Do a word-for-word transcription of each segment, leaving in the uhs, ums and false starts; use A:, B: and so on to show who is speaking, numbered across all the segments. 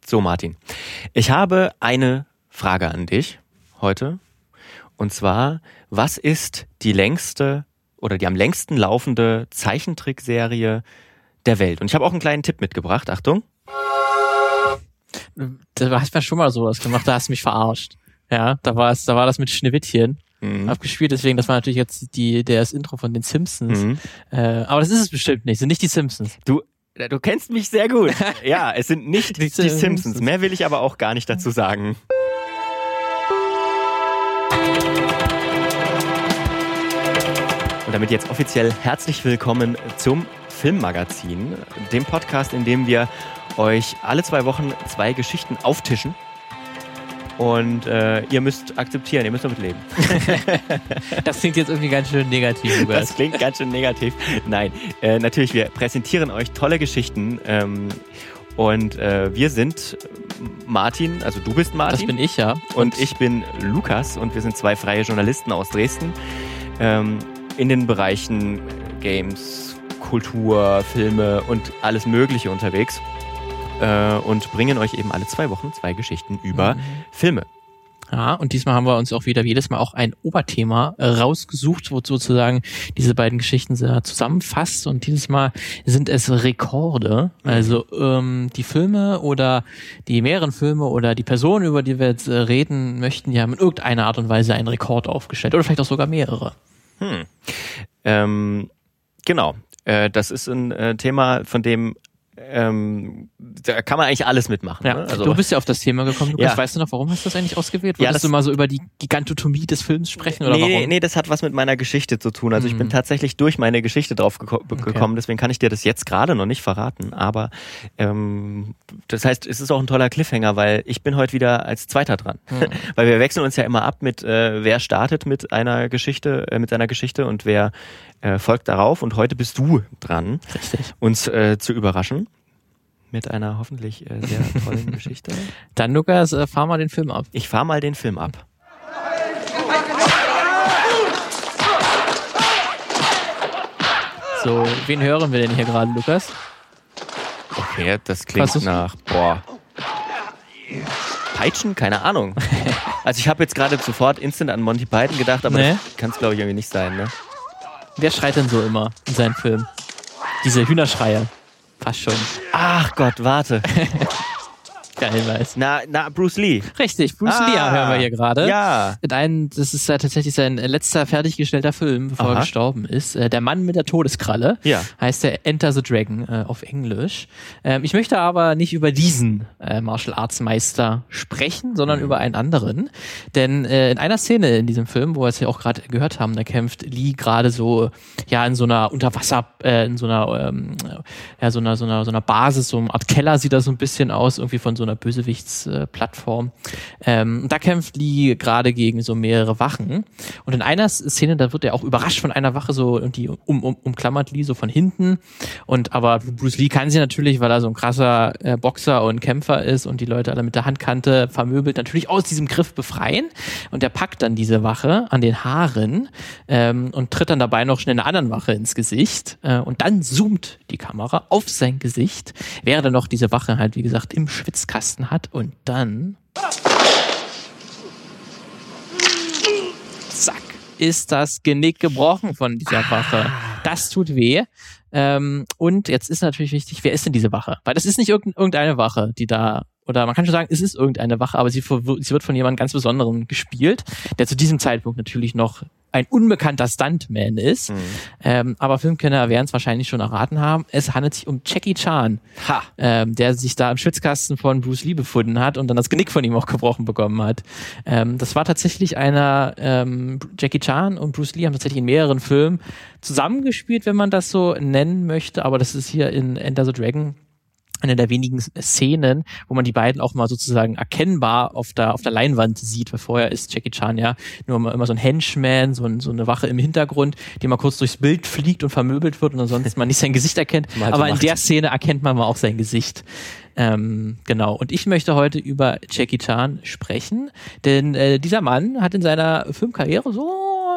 A: So, Martin, ich habe eine Frage an dich heute. Und zwar, was ist die längste oder die am längsten laufende Zeichentrickserie der Welt? Und ich habe auch einen kleinen Tipp mitgebracht. Achtung.
B: Da hast du schon mal sowas gemacht, da hast du mich verarscht. Ja, da war es, da war das mit Schneewittchen mhm. abgespielt, deswegen, das war natürlich jetzt die, das Intro von den Simpsons. Mhm. Äh, aber das ist es bestimmt nicht, sind nicht die Simpsons.
A: Du, du kennst mich sehr gut. Ja, es sind nicht die, die Simpsons. Mehr will ich aber auch gar nicht dazu sagen. Und damit jetzt offiziell herzlich willkommen zum Filmmagazin, dem Podcast, in dem wir euch alle zwei Wochen zwei Geschichten auftischen. Und äh, ihr müsst akzeptieren, ihr müsst damit leben.
B: Das klingt jetzt irgendwie ganz schön negativ. Lukas.
A: Das klingt ganz schön negativ. Nein, äh, natürlich, wir präsentieren euch tolle Geschichten. Ähm, und äh, wir sind Martin, also du bist Martin.
B: Das bin ich, ja.
A: Und, und ich bin Lukas und wir sind zwei freie Journalisten aus Dresden ähm, in den Bereichen Games, Kultur, Filme und alles Mögliche unterwegs. Und bringen euch eben alle zwei Wochen zwei Geschichten über mhm. Filme.
B: Ja, und diesmal haben wir uns auch wieder jedes Mal auch ein Oberthema rausgesucht, wo sozusagen diese beiden Geschichten zusammenfasst. Und dieses Mal sind es Rekorde. Also ähm, die Filme oder die mehreren Filme oder die Personen, über die wir jetzt äh, reden möchten, die haben in irgendeiner Art und Weise einen Rekord aufgestellt. Oder vielleicht auch sogar mehrere.
A: Hm. Ähm, genau. Äh, das ist ein äh, Thema, von dem Ähm, da kann man eigentlich alles mitmachen.
B: Ja,
A: ne? Also,
B: du bist ja auf das Thema gekommen, Lukas.
A: Ja.
B: Weißt du noch, warum hast du das eigentlich ausgewählt? Wolltest
A: ja, das,
B: du mal so über die Gigantotomie des Films sprechen? Oder
A: nee,
B: warum?
A: nee, das hat was mit meiner Geschichte zu tun. Also mhm. ich bin tatsächlich durch meine Geschichte drauf geko- okay. gekommen, deswegen kann ich dir das jetzt gerade noch nicht verraten. Aber ähm, das heißt, es ist auch ein toller Cliffhanger, weil ich bin heute wieder als Zweiter dran. Mhm. Weil wir wechseln uns ja immer ab mit, äh, wer startet mit einer Geschichte, äh, mit seiner Geschichte und wer äh, folgt darauf. Und heute bist du dran,
B: Richtig.
A: uns äh, zu überraschen. Mit einer hoffentlich äh, sehr tollen Geschichte.
B: Dann, Lukas, äh, fahr mal den Film ab.
A: Ich fahr mal den Film ab.
B: So, wen hören wir denn hier gerade, Lukas?
A: Okay, das klingt nach, boah, Peitschen? Keine Ahnung. Also ich habe jetzt gerade sofort instant an Monty Python gedacht, aber nee. Das kann es, glaube ich, irgendwie nicht sein, ne?
B: Wer schreit denn so immer in seinen Filmen? Diese Hühnerschreie. Fast schon.
A: Ach Gott, warte.
B: Geil, weiß.
A: Na, na, Bruce Lee.
B: Richtig, Bruce ah, Lee hören wir hier gerade.
A: Ja.
B: Ein, das ist ja tatsächlich sein letzter fertiggestellter Film, bevor Aha. er gestorben ist. Der Mann mit der Todeskralle.
A: Ja.
B: Heißt der Enter the Dragon äh, auf Englisch. Ähm, ich möchte aber nicht über diesen äh, Martial Arts Meister sprechen, sondern mhm. über einen anderen. Denn äh, in einer Szene in diesem Film, wo wir es ja auch gerade gehört haben, da kämpft Lee gerade so, ja, in so einer Unterwasser, äh, in so einer, ähm, ja, so einer, so einer, so einer Basis, so eine Art Keller sieht das so ein bisschen aus, irgendwie von so einer Bösewichtsplattform. Ähm, da kämpft Lee gerade gegen so mehrere Wachen. Und in einer Szene, da wird er auch überrascht von einer Wache so und die um, um, umklammert Lee so von hinten. Und aber Bruce Lee kann sie natürlich, weil er so ein krasser äh, Boxer und Kämpfer ist und die Leute alle mit der Handkante vermöbelt, natürlich aus diesem Griff befreien. Und er packt dann diese Wache an den Haaren ähm, und tritt dann dabei noch schnell einer anderen Wache ins Gesicht. Äh, und dann zoomt die Kamera auf sein Gesicht, während er noch diese Wache halt, wie gesagt, im Schwitzkasten hat und dann zack, ist das Genick gebrochen von dieser Wache. Das tut weh. Ähm, und jetzt ist natürlich wichtig, wer ist denn diese Wache? Weil das ist nicht irgendeine Wache, die da, oder man kann schon sagen, es ist irgendeine Wache, aber sie, sie wird von jemandem ganz Besonderem gespielt, der zu diesem Zeitpunkt natürlich noch ein unbekannter Stuntman ist. Mhm. Ähm, aber Filmkenner werden es wahrscheinlich schon erraten haben. Es handelt sich um Jackie Chan, ha. Ähm, der sich da im Schwitzkasten von Bruce Lee befunden hat und dann das Genick von ihm auch gebrochen bekommen hat. Ähm, das war tatsächlich einer, ähm, Jackie Chan und Bruce Lee haben tatsächlich in mehreren Filmen zusammengespielt, wenn man das so nennen möchte, aber das ist hier in Enter the Dragon eine der wenigen Szenen, wo man die beiden auch mal sozusagen erkennbar auf der auf der Leinwand sieht, weil vorher ist Jackie Chan ja nur immer, immer so ein Henchman, so, ein, so eine Wache im Hintergrund, die mal kurz durchs Bild fliegt und vermöbelt wird und ansonsten man nicht sein Gesicht erkennt, halt aber so in der Szene erkennt man mal auch sein Gesicht. Ähm, genau, und ich möchte heute über Jackie Chan sprechen, denn äh, dieser Mann hat in seiner Filmkarriere so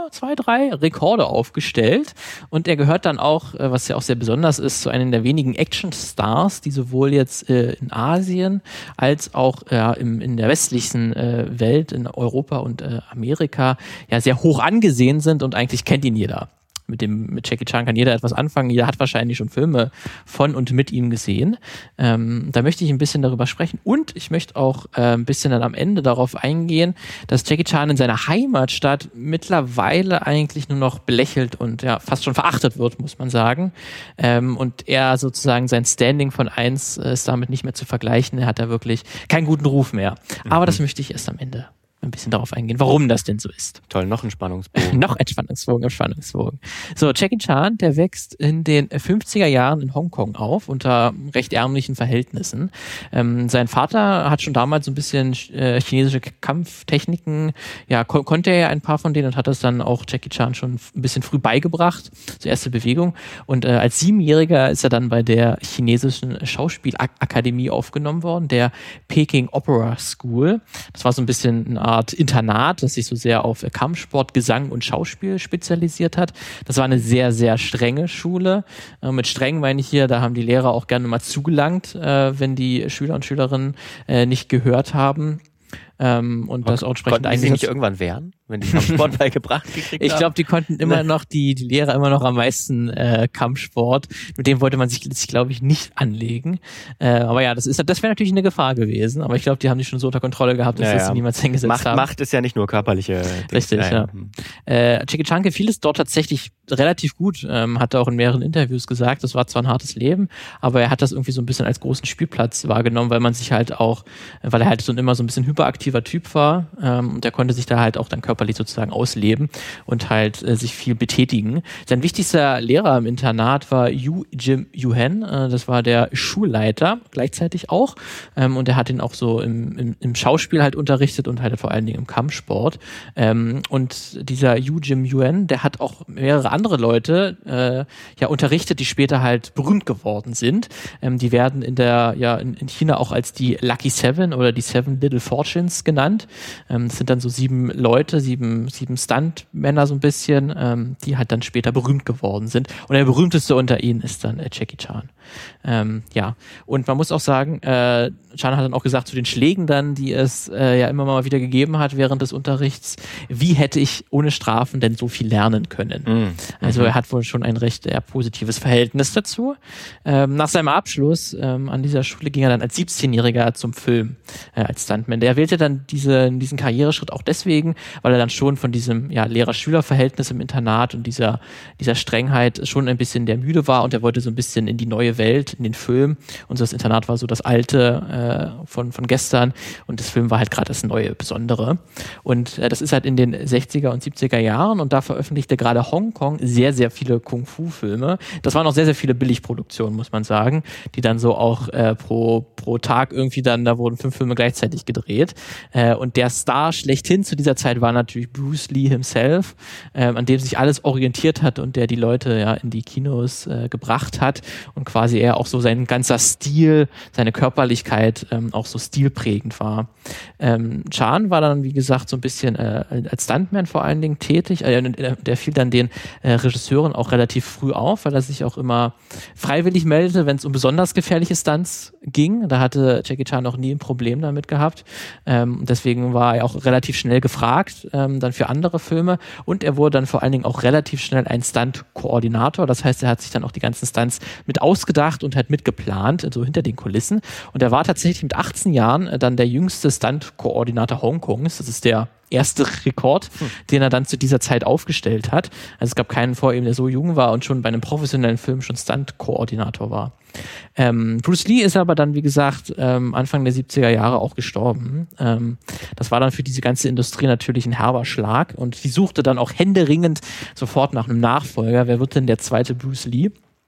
B: zwei, drei Rekorde aufgestellt und er gehört dann auch, äh, was ja auch sehr besonders ist, zu einem der wenigen Action-Stars, die sowohl jetzt äh, in Asien als auch äh, im, in der westlichen äh, Welt, in Europa und äh, Amerika, ja sehr hoch angesehen sind und eigentlich kennt ihn jeder. Mit dem, mit Jackie Chan kann jeder etwas anfangen. Jeder hat wahrscheinlich schon Filme von und mit ihm gesehen. Ähm, da möchte ich ein bisschen darüber sprechen. Und ich möchte auch äh, ein bisschen dann am Ende darauf eingehen, dass Jackie Chan in seiner Heimatstadt mittlerweile eigentlich nur noch belächelt und ja fast schon verachtet wird, muss man sagen. Ähm, und er sozusagen sein Standing von eins äh, ist damit nicht mehr zu vergleichen. Er hat da wirklich keinen guten Ruf mehr. Mhm. Aber das möchte ich erst am Ende ein bisschen darauf eingehen, warum das denn so ist.
A: Toll, noch ein Spannungsbogen.
B: noch ein Spannungsbogen im Spannungsbogen. So, Jackie Chan, der wächst in den fünfziger Jahren in Hongkong auf, unter recht ärmlichen Verhältnissen. Ähm, sein Vater hat schon damals so ein bisschen äh, chinesische Kampftechniken, ja, kon- konnte er ja ein paar von denen und hat das dann auch Jackie Chan schon ein bisschen früh beigebracht, so erste Bewegung. Und äh, als Siebenjähriger ist er dann bei der chinesischen Schauspielakademie aufgenommen worden, der Peking Opera School. Das war so ein bisschen eine Art Internat, das sich so sehr auf Kampfsport, Gesang und Schauspiel spezialisiert hat. Das war eine sehr, sehr strenge Schule. Äh, mit streng meine ich hier, da haben die Lehrer auch gerne mal zugelangt, äh, wenn die Schüler und Schülerinnen äh, nicht gehört haben. Ähm, und das auch entsprechend
A: eingesetzt. Konnten sie nicht irgendwann wehren, wenn die Kampfsport beigebracht gekriegt haben?
B: Ich glaube, die konnten immer noch, die, die Lehrer immer noch am meisten äh, Kampfsport. Mit dem wollte man sich, sich glaube ich, nicht anlegen. Äh, aber ja, das ist, das wäre natürlich eine Gefahr gewesen. Aber ich glaube, die haben die schon so unter Kontrolle gehabt, dass ja, das ja. niemals hingesetzt
A: Macht,
B: haben.
A: Macht ist ja nicht nur körperliche.
B: Richtig, ja. ja. Äh, Jackie Chan gefiel es dort tatsächlich relativ gut, ähm, hat er auch in mehreren Interviews gesagt. Das war zwar ein hartes Leben, aber er hat das irgendwie so ein bisschen als großen Spielplatz wahrgenommen, weil man sich halt auch, weil er halt so immer so ein bisschen hyperaktiver Typ war, ähm, und der konnte sich da halt auch dann körperlich sozusagen ausleben und halt äh, sich viel betätigen. Sein wichtigster Lehrer im Internat war Yu Jim Yuhen, äh, das war der Schulleiter gleichzeitig auch, ähm, und er hat ihn auch so im, im, im Schauspiel halt unterrichtet und halt vor allen Dingen im Kampfsport. Ähm, und dieser Yu Jim Yuhen, der hat auch mehrere andere Leute äh, ja unterrichtet, die später halt berühmt geworden sind. Ähm, die werden in der ja in, in China auch als die Lucky Seven oder die Seven Little Fortunes genannt. Ähm, das sind dann so sieben Leute, sieben sieben Stuntmänner so ein bisschen, ähm, die halt dann später berühmt geworden sind. Und der berühmteste unter ihnen ist dann äh, Jackie Chan. Ähm, ja, und man muss auch sagen, äh, Chan hat dann auch gesagt zu den Schlägen dann, die es äh, ja immer mal wieder gegeben hat während des Unterrichts, wie hätte ich ohne Strafen denn so viel lernen können? Mhm. Also er hat wohl schon ein recht eher positives Verhältnis dazu. Ähm, nach seinem Abschluss ähm, an dieser Schule ging er dann als siebzehnjähriger zum Film, äh, als Stuntman. Der wählte dann diese, diesen Karriereschritt auch deswegen, weil er dann schon von diesem ja, Lehrer-Schüler-Verhältnis im Internat und dieser, dieser Strengheit schon ein bisschen der müde war und er wollte so ein bisschen in die neue Welt, in den Film. Und so das Internat war so das alte äh, von, von gestern und das Film war halt gerade das neue Besondere. Und äh, das ist halt in den sechziger und siebziger Jahren und da veröffentlichte gerade Hongkong sehr, sehr viele Kung-Fu-Filme. Das waren auch sehr, sehr viele Billigproduktionen, muss man sagen, die dann so auch äh, pro, pro Tag irgendwie dann, da wurden fünf Filme gleichzeitig gedreht. Äh, und der Star schlechthin zu dieser Zeit war natürlich Bruce Lee himself, äh, an dem sich alles orientiert hat und der die Leute ja in die Kinos äh, gebracht hat und quasi er auch so sein ganzer Stil, seine Körperlichkeit ähm, auch so stilprägend war. Ähm, Chan war dann, wie gesagt, so ein bisschen äh, als Stuntman vor allen Dingen tätig. Äh, der fiel dann den äh, Regisseuren auch relativ früh auf, weil er sich auch immer freiwillig meldete, wenn es um besonders gefährliche Stunts ging. Da hatte Jackie Chan noch nie ein Problem damit gehabt. Ähm, deswegen war er auch relativ schnell gefragt, ähm, dann für andere Filme. Und er wurde dann vor allen Dingen auch relativ schnell ein Stunt-Koordinator. Das heißt, er hat sich dann auch die ganzen Stunts mit ausgedacht und hat mitgeplant, so hinter den Kulissen. Und er war tatsächlich mit achtzehn Jahren äh, dann der jüngste Stunt-Koordinator Hongkongs. Das ist der erste Rekord, hm. den er dann zu dieser Zeit aufgestellt hat. Also es gab keinen vor ihm, der so jung war und schon bei einem professionellen Film schon Stunt-Koordinator war. Ähm, Bruce Lee ist aber dann, wie gesagt, ähm, Anfang der siebziger Jahre auch gestorben. Ähm, das war dann für diese ganze Industrie natürlich ein herber Schlag und sie suchte dann auch händeringend sofort nach einem Nachfolger. Wer wird denn der zweite Bruce Lee?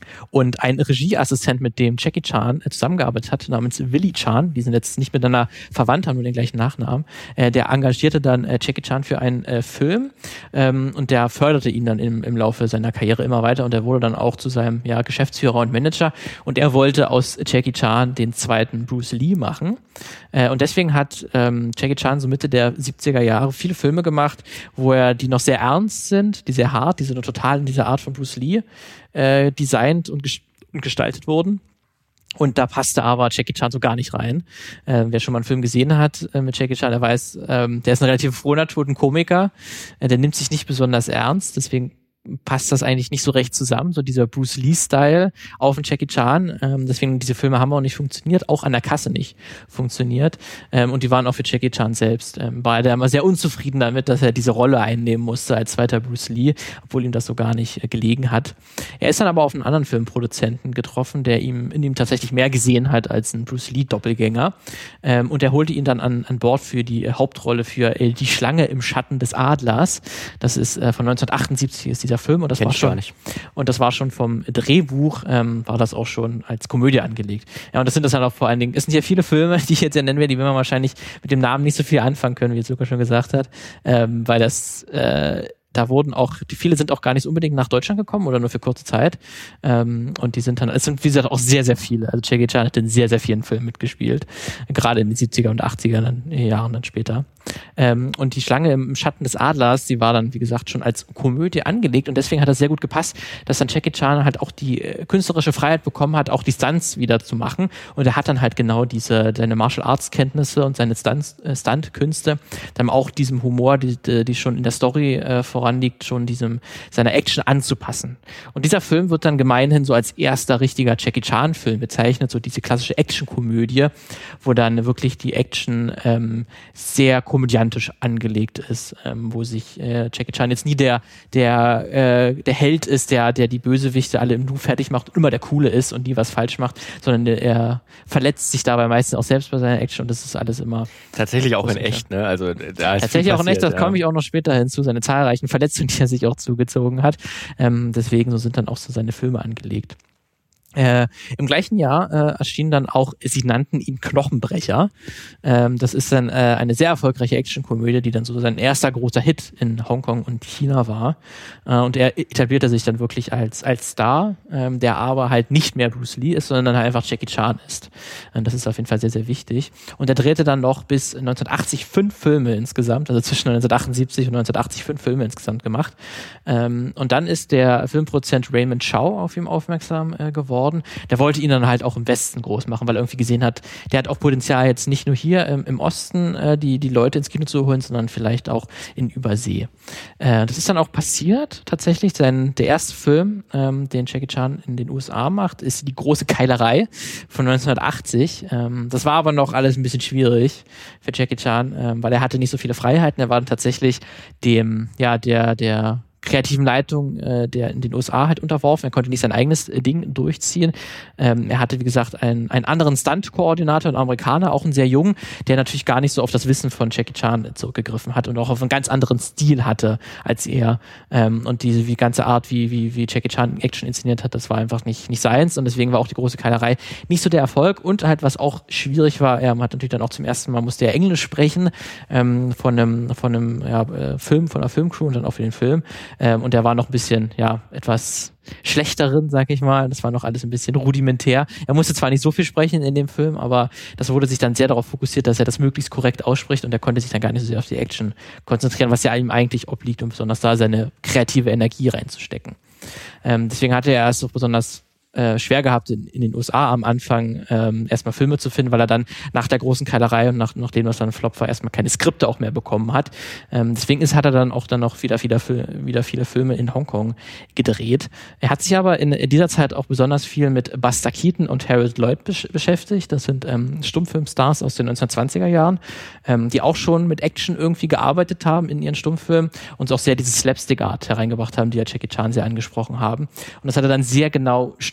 B: Und ein Regieassistent, mit dem Jackie Chan zusammengearbeitet hat, namens Willie Chan, die sind jetzt nicht miteinander verwandt, haben nur den gleichen Nachnamen, äh, der engagierte dann äh, Jackie Chan für einen äh, Film ähm, und der förderte ihn dann im, im Laufe seiner Karriere immer weiter und er wurde dann auch zu seinem ja, Geschäftsführer und Manager und er wollte aus Jackie Chan den zweiten Bruce Lee machen. Äh, und deswegen hat ähm, Jackie Chan so Mitte der siebziger Jahre viele Filme gemacht, wo er die noch sehr ernst sind, die sehr hart, die sind total in dieser Art von Bruce Lee äh, designt und, ges- und gestaltet wurden. Und da passte aber Jackie Chan so gar nicht rein. Äh, wer schon mal einen Film gesehen hat äh, mit Jackie Chan, der weiß, ähm, der ist eine relativ frohe Natur, ein Komiker. Äh, der nimmt sich nicht besonders ernst, deswegen passt das eigentlich nicht so recht zusammen, so dieser Bruce Lee-Style auf den Jackie Chan. Ähm, deswegen, diese Filme haben auch nicht funktioniert, auch an der Kasse nicht funktioniert. Ähm, und die waren auch für Jackie Chan selbst. Ähm, war er immer sehr unzufrieden damit, dass er diese Rolle einnehmen musste als zweiter Bruce Lee, obwohl ihm das so gar nicht äh, gelegen hat. Er ist dann aber auf einen anderen Filmproduzenten getroffen, der ihm in ihm tatsächlich mehr gesehen hat als ein Bruce Lee-Doppelgänger. Ähm, und er holte ihn dann an, an Bord für die äh, Hauptrolle für äh, Die Schlange im Schatten des Adlers. Das ist äh, von neunzehnhundertachtundsiebzig ist dieser Film und das
A: Kenn
B: war
A: ich
B: schon
A: gar nicht.
B: und das war schon vom Drehbuch ähm, war das auch schon als Komödie angelegt. Ja, und das sind das halt auch vor allen Dingen, es sind ja viele Filme, die ich jetzt ja nennen werde, die wir wahrscheinlich mit dem Namen nicht so viel anfangen können, wie jetzt Luca schon gesagt hat, ähm, weil das äh, da wurden auch, die viele sind auch gar nicht unbedingt nach Deutschland gekommen oder nur für kurze Zeit. Ähm, und die sind dann, es sind wie gesagt auch sehr, sehr viele. Also Jackie Chan hat in sehr, sehr vielen Filmen mitgespielt. Gerade in den siebziger und achtziger dann, Jahren dann später. Ähm, und die Schlange im Schatten des Adlers, die war dann, wie gesagt, schon als Komödie angelegt und deswegen hat das sehr gut gepasst, dass dann Jackie Chan halt auch die äh, künstlerische Freiheit bekommen hat, auch die Stunts wieder zu machen. Und er hat dann halt genau diese, seine Martial Arts Kenntnisse und seine Stunts, äh, Stunt-Künste, dann auch diesem Humor, die, die schon in der Story äh, voranliegt, schon diesem, seiner Action anzupassen. Und dieser Film wird dann gemeinhin so als erster richtiger Jackie Chan-Film bezeichnet, so diese klassische Action-Komödie, wo dann wirklich die Action ähm, sehr komödiantisch angelegt ist, ähm, wo sich äh, Jackie Chan jetzt nie der der äh, der Held ist, der der die Bösewichte alle im Nu fertig macht und immer der Coole ist und nie was falsch macht, sondern der, er verletzt sich dabei meistens auch selbst bei seiner Action und das ist alles immer
A: tatsächlich auch in echt, ne? Also da ist
B: tatsächlich auch in echt, das
A: ja.
B: komme ich auch noch später hinzu, seine zahlreichen Verletzungen, die er sich auch zugezogen hat. Ähm, deswegen so sind dann auch so seine Filme angelegt. Äh, Im gleichen Jahr äh, erschien dann auch, sie nannten ihn Knochenbrecher. Ähm, das ist dann äh, eine sehr erfolgreiche Actionkomödie, die dann so sein erster großer Hit in Hongkong und China war. Äh, und er etablierte sich dann wirklich als als Star, ähm, der aber halt nicht mehr Bruce Lee ist, sondern halt einfach Jackie Chan ist. Und das ist auf jeden Fall sehr, sehr wichtig. Und er drehte dann noch bis neunzehnhundertachtzig fünf Filme insgesamt, also zwischen neunzehnhundertachtundsiebzig und neunzehnhundertachtzig fünf Filme insgesamt gemacht. Ähm, und dann ist der Filmproduzent Raymond Chow auf ihn aufmerksam äh, geworden. Der wollte ihn dann halt auch im Westen groß machen, weil er irgendwie gesehen hat, der hat auch Potenzial jetzt nicht nur hier im, im Osten äh, die, die Leute ins Kino zu holen, sondern vielleicht auch in Übersee. Äh, das ist dann auch passiert, tatsächlich. Sein, der erste Film, ähm, den Jackie Chan in den U S A macht, ist Die große Keilerei von neunzehnhundertachtzig. Ähm, das war aber noch alles ein bisschen schwierig für Jackie Chan, ähm, weil er hatte nicht so viele Freiheiten. Er war dann tatsächlich dem, ja, der, der kreativen Leitung, äh, der in den U S A halt unterworfen. Er konnte nicht sein eigenes äh, Ding durchziehen. Ähm, er hatte, wie gesagt, einen, einen anderen Stunt-Koordinator, einen Amerikaner, auch einen sehr jungen, der natürlich gar nicht so auf das Wissen von Jackie Chan zurückgegriffen hat und auch auf einen ganz anderen Stil hatte als er. Ähm, und diese die ganze Art, wie, wie, wie Jackie Chan Action inszeniert hat, das war einfach nicht, nicht seins und deswegen war auch die große Keilerei nicht so der Erfolg und halt, was auch schwierig war, er hat natürlich dann auch zum ersten Mal musste er Englisch sprechen, ähm, von einem, von einem ja, Film, von einer Filmcrew und dann auch für den Film. Ähm, und der war noch ein bisschen, ja, etwas schlechteren, sag ich mal. Das war noch alles ein bisschen rudimentär. Er musste zwar nicht so viel sprechen in dem Film, aber das wurde sich dann sehr darauf fokussiert, dass er das möglichst korrekt ausspricht und er konnte sich dann gar nicht so sehr auf die Action konzentrieren, was ja ihm eigentlich obliegt und besonders da seine kreative Energie reinzustecken. Ähm, deswegen hatte er es auch besonders Äh, schwer gehabt, in, in den U S A am Anfang ähm, erstmal Filme zu finden, weil er dann nach der großen Keilerei und nach, nachdem was dann Flop war, erstmal keine Skripte auch mehr bekommen hat. Ähm, deswegen ist, hat er dann auch dann noch wieder, wieder, wieder viele Filme in Hongkong gedreht. Er hat sich aber in, in dieser Zeit auch besonders viel mit Buster Keaton und Harold Lloyd besch- beschäftigt. Das sind ähm, Stummfilmstars aus den neunzehnhundertzwanziger Jahren, ähm, die auch schon mit Action irgendwie gearbeitet haben in ihren Stummfilmen und auch sehr diese Slapstick-Art hereingebracht haben, die ja Jackie Chan sehr angesprochen haben. Und das hat er dann sehr genau studiert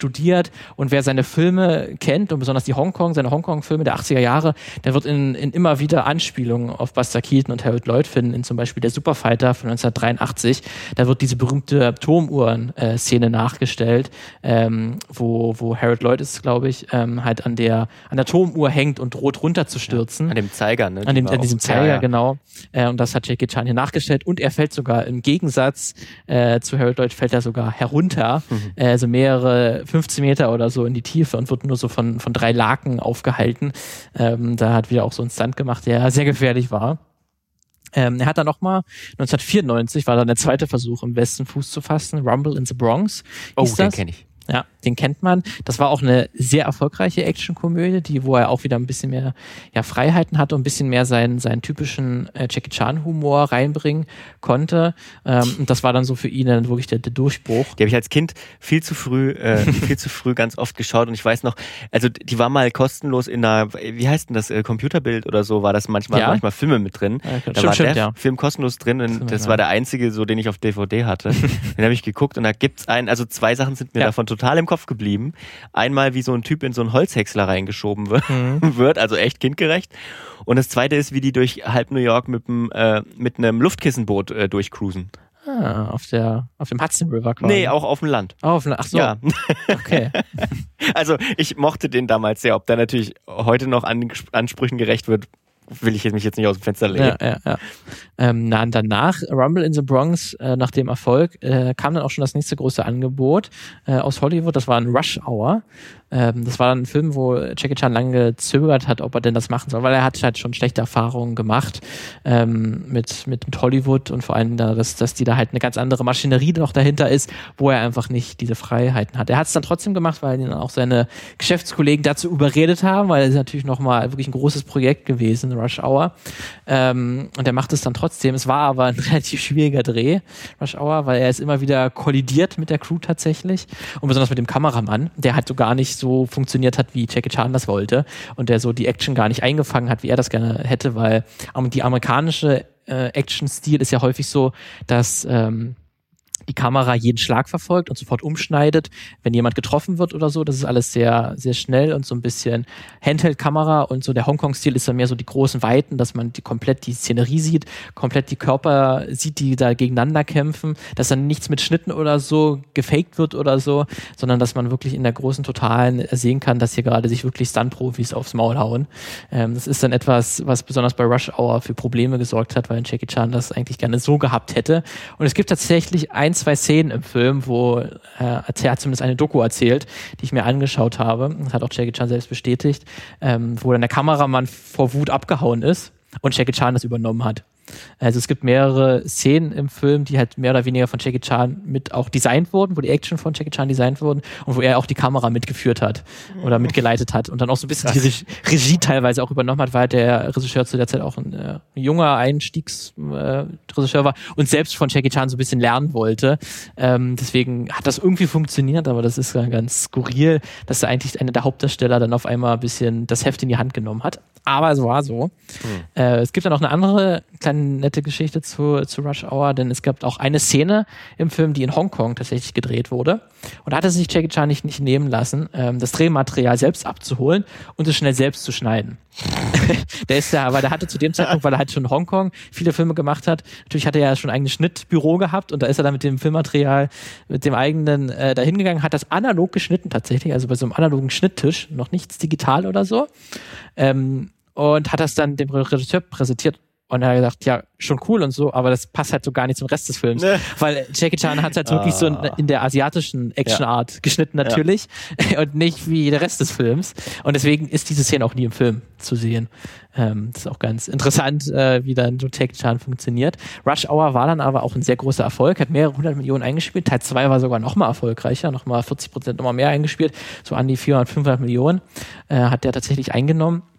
B: studiert und wer seine Filme kennt und besonders die Hongkong, seine Hongkong-Filme der achtziger Jahre, der wird in, in immer wieder Anspielungen auf Buster Keaton und Harold Lloyd finden, in zum Beispiel der Superfighter von neunzehnhundertdreiundachtzig. Da wird diese berühmte Turmuhren-Szene äh, nachgestellt, ähm, wo, wo Harold Lloyd ist, glaube ich, ähm, halt an der, an der Turmuhr hängt und droht runterzustürzen.
A: Ja, an dem Zeiger, ne?
B: An, dem, an diesem
A: auch,
B: Zeiger,
A: ja, ja.
B: genau. Äh, und das hat Jackie Chan hier nachgestellt und er fällt sogar im Gegensatz äh, zu Harold Lloyd fällt er sogar herunter, mhm. äh, also mehrere fünfzehn Meter oder so in die Tiefe und wird nur so von, von drei Laken aufgehalten. Ähm, da hat wieder auch so ein Stunt gemacht, der sehr gefährlich war. Ähm, er hat dann nochmal, neunzehnhundertvierundneunzig war dann der zweite Versuch, im Westen Fuß zu fassen, Rumble in the Bronx.
A: Oh, den kenne ich.
B: Ja, den kennt man. Das war auch eine sehr erfolgreiche Actionkomödie, die, wo er auch wieder ein bisschen mehr ja, Freiheiten hatte und ein bisschen mehr seinen, seinen typischen äh, Jackie Chan-Humor reinbringen konnte. Ähm, und das war dann so für ihn dann wirklich der, der Durchbruch.
A: Die habe ich als Kind viel zu früh, äh, viel zu früh ganz oft geschaut und ich weiß noch, also die war mal kostenlos in einer, wie heißt denn das, äh, Computerbild oder so, war das manchmal,
B: ja?
A: manchmal Filme mit drin.
B: Ja,
A: da
B: stimmt,
A: war
B: stimmt,
A: der
B: ja.
A: Film kostenlos drin und das war der einzige, so den ich auf D V D hatte. Den habe ich geguckt und da gibt's einen, also zwei Sachen sind mir ja. davon total im Kopf geblieben. Einmal, wie so ein Typ in so einen Holzhäcksler reingeschoben wird, mhm. wird, also echt kindgerecht. Und das zweite ist, wie die durch halb New York mit, dem, äh, mit einem Luftkissenboot äh, durchcruisen.
B: Ah, auf der, auf dem Hudson River quasi.
A: Nee, auch auf dem Land.
B: Oh, auf dem Land, ach so.
A: Ja.
B: Okay.
A: Also ich mochte den damals sehr. Ob der natürlich heute noch an Ansprüchen gerecht wird, will ich mich jetzt nicht aus dem Fenster legen.
B: Ja, ja, ja. Ähm, na, und danach, Rumble in the Bronx, äh, nach dem Erfolg, äh, kam dann auch schon das nächste große Angebot äh, aus Hollywood. Das war ein Rush Hour. Ähm, das war dann ein Film, wo Jackie Chan lange gezögert hat, ob er denn das machen soll, weil er hat halt schon schlechte Erfahrungen gemacht ähm, mit, mit, mit Hollywood und vor allem, da, dass, dass die da halt eine ganz andere Maschinerie noch dahinter ist, wo er einfach nicht diese Freiheiten hat. Er hat es dann trotzdem gemacht, weil ihn auch seine Geschäftskollegen dazu überredet haben, weil es ist natürlich nochmal wirklich ein großes Projekt gewesen, Rush Hour. Ähm, und er macht es dann trotzdem. Es war aber ein relativ schwieriger Dreh, Rush Hour, weil er ist immer wieder kollidiert mit der Crew tatsächlich und besonders mit dem Kameramann, der halt so gar nicht so funktioniert hat, wie Jackie Chan das wollte und der so die Action gar nicht eingefangen hat, wie er das gerne hätte, weil die amerikanische äh, Action-Stil ist ja häufig so, dass ähm, die Kamera jeden Schlag verfolgt und sofort umschneidet, wenn jemand getroffen wird oder so. Das ist alles sehr, sehr schnell und so ein bisschen Handheld-Kamera und so der Hongkong-Stil ist dann mehr so die großen Weiten, dass man die komplett die Szenerie sieht, komplett die Körper sieht, die da gegeneinander kämpfen, dass dann nichts mit Schnitten oder so gefaked wird oder so, sondern dass man wirklich in der großen Totalen sehen kann, dass hier gerade sich wirklich Stunt-Profis aufs Maul hauen. Ähm, das ist dann etwas, was besonders bei Rush Hour für Probleme gesorgt hat, weil Jackie Chan das eigentlich gerne so gehabt hätte. Und es gibt tatsächlich ein, zwei Szenen im Film, wo äh, er hat zumindest eine Doku erzählt, die ich mir angeschaut habe. Das hat auch Jackie Chan selbst bestätigt, ähm, wo dann der Kameramann vor Wut abgehauen ist und Jackie Chan das übernommen hat. Also es gibt mehrere Szenen im Film, die halt mehr oder weniger von Jackie Chan mit auch designt wurden, wo die Action von Jackie Chan designt wurden und wo er auch die Kamera mitgeführt hat oder mitgeleitet hat und dann auch so ein bisschen die Regie, Regie teilweise auch übernommen hat, weil der Regisseur zu der Zeit auch ein, äh, ein junger Einstiegsregisseur äh, war und selbst von Jackie Chan so ein bisschen lernen wollte. Ähm, deswegen hat das irgendwie funktioniert, aber das ist ganz skurril, dass er eigentlich einer der Hauptdarsteller dann auf einmal ein bisschen das Heft in die Hand genommen hat. Aber es war so. Hm. Äh, es gibt dann auch eine andere kleine nette Geschichte zu, zu Rush Hour, denn es gab auch eine Szene im Film, die in Hongkong tatsächlich gedreht wurde. Und da hatte sich Jackie Chan nicht, nicht nehmen lassen, ähm, das Drehmaterial selbst abzuholen und es schnell selbst zu schneiden. der ist ja, weil der hatte zu dem Zeitpunkt, weil er halt schon in Hongkong viele Filme gemacht hat, natürlich hat er ja schon ein eigenes Schnittbüro gehabt und da ist er dann mit dem Filmmaterial, mit dem eigenen äh, dahin gegangen, hat das analog geschnitten tatsächlich, also bei so einem analogen Schnitttisch, noch nichts digital oder so, ähm, und hat das dann dem Regisseur präsentiert. Und er hat gesagt, ja, schon cool und so, aber das passt halt so gar nicht zum Rest des Films. Nee. Weil Jackie Chan hat halt wirklich ah. so in, in der asiatischen Actionart ja. geschnitten natürlich ja. und nicht wie der Rest des Films. Und deswegen ist diese Szene auch nie im Film zu sehen. Ähm, das ist auch ganz interessant, äh, wie dann so Jackie Chan funktioniert. Rush Hour war dann aber auch ein sehr großer Erfolg, hat mehrere hundert Millionen eingespielt. Teil zwei war sogar noch mal erfolgreicher, noch mal vierzig Prozent noch mal mehr eingespielt, so an die vierhundert, fünfhundert Millionen äh, hat der tatsächlich eingenommen.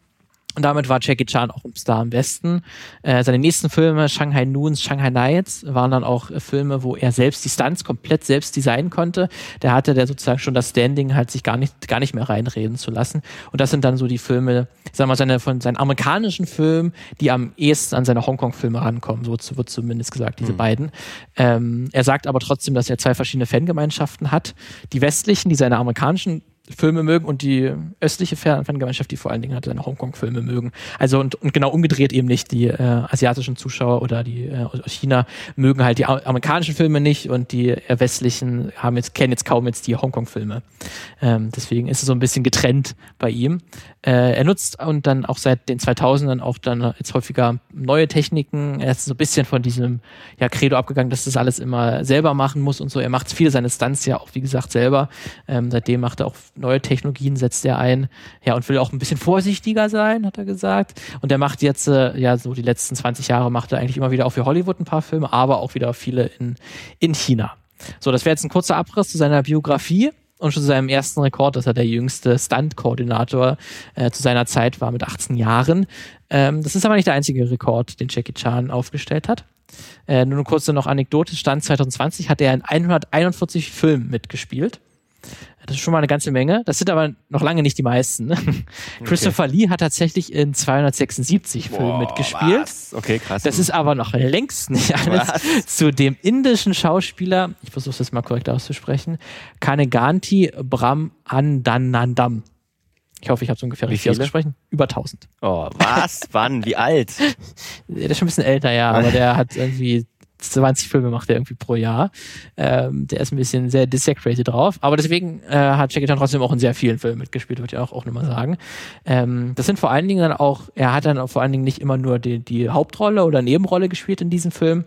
B: Und damit war Jackie Chan auch ein Star am Westen. Äh, seine nächsten Filme, Shanghai Noons, Shanghai Nights, waren dann auch äh, Filme, wo er selbst die Stunts komplett selbst designen konnte. Da hatte der sozusagen schon das Standing, halt sich gar nicht, gar nicht mehr reinreden zu lassen. Und das sind dann so die Filme, ich sag mal, seine, von seinen amerikanischen Filmen, die am ehesten an seine Hongkong-Filme rankommen. So wird zumindest gesagt, diese mhm. beiden. Ähm, er sagt aber trotzdem, dass er zwei verschiedene Fangemeinschaften hat. Die westlichen, die seine amerikanischen Filme mögen und die östliche Fangemeinschaft, die vor allen Dingen halt seine Hongkong-Filme mögen. Also und, und genau umgedreht eben nicht. Die äh, asiatischen Zuschauer oder die äh, aus China mögen halt die amerikanischen Filme nicht und die äh, westlichen haben jetzt, kennen jetzt kaum jetzt die Hongkong-Filme. Ähm, deswegen ist es so ein bisschen getrennt bei ihm. Äh, er nutzt und dann auch seit den zweitausendern auch dann jetzt häufiger neue Techniken. Er ist so ein bisschen von diesem ja, Credo abgegangen, dass das alles immer selber machen muss und so. Er macht viele seine Stunts ja auch, wie gesagt, selber. Ähm, seitdem macht er auch neue Technologien, setzt er ein. Ja, und will auch ein bisschen vorsichtiger sein, hat er gesagt. Und er macht jetzt, äh, ja, so die letzten zwanzig Jahre macht er eigentlich immer wieder auch für Hollywood ein paar Filme, aber auch wieder viele in, in China. So, das wäre jetzt ein kurzer Abriss zu seiner Biografie. Und schon zu seinem ersten Rekord, dass er der jüngste Stunt-Koordinator äh, zu seiner Zeit war mit achtzehn Jahren. Ähm, das ist aber nicht der einzige Rekord, den Jackie Chan aufgestellt hat. Äh, nur eine kurze noch Anekdote. Stand zwanzig zwanzig hat er in hunderteinundvierzig Filmen mitgespielt. Das ist schon mal eine ganze Menge. Das sind aber noch lange nicht die meisten. Okay. Christopher Lee hat tatsächlich in zweihundertsechsundsiebzig Boah, Filmen mitgespielt.
A: Was? Okay, krass.
B: Das ist aber noch längst nicht alles. Was? Zu dem indischen Schauspieler, ich versuche das mal korrekt auszusprechen, Kaneganti Brahmanandam. Ich hoffe, ich habe es ungefähr
A: Wie
B: richtig
A: viele?
B: ausgesprochen. Über tausend.
A: Oh, was? Wann? Wie alt?
B: Der ist schon ein bisschen älter, ja, aber der hat irgendwie zwanzig Filme macht er irgendwie pro Jahr. Ähm, der ist ein bisschen sehr desecrated drauf. Aber deswegen äh, hat Jackie Chan trotzdem auch in sehr vielen Filmen mitgespielt, würde ich auch, auch nochmal sagen. Ähm, das sind vor allen Dingen dann auch, er hat dann auch vor allen Dingen nicht immer nur die, die Hauptrolle oder Nebenrolle gespielt in diesem Film.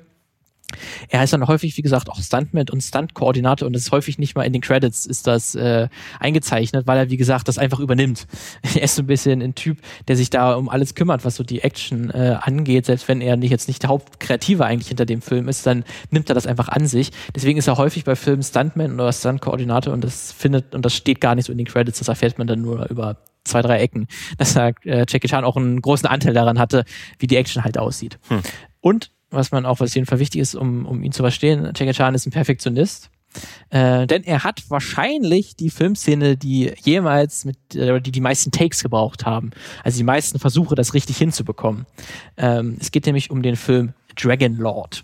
B: Er ist dann häufig, wie gesagt, auch Stuntman und Stunt-Koordinator und das ist häufig nicht mal in den Credits ist das äh, eingezeichnet, weil er, wie gesagt, das einfach übernimmt. Er ist so ein bisschen ein Typ, der sich da um alles kümmert, was so die Action äh, angeht. Selbst wenn er nicht jetzt nicht der Hauptkreative eigentlich hinter dem Film ist, dann nimmt er das einfach an sich. Deswegen ist er häufig bei Filmen Stuntman oder Stunt-Koordinator und das findet, und das steht gar nicht so in den Credits, das erfährt man dann nur über zwei, drei Ecken, dass er, äh, Jackie Chan auch einen großen Anteil daran hatte, wie die Action halt aussieht. Hm. Und was man auch, was auf jeden Fall wichtig ist, um, um ihn zu verstehen, Jackie Chan ist ein Perfektionist. Äh, denn er hat wahrscheinlich die Filmszene, die jemals mit, äh, die die meisten Takes gebraucht haben. Also die meisten Versuche, das richtig hinzubekommen. Ähm, es geht nämlich um den Film Dragon Lord.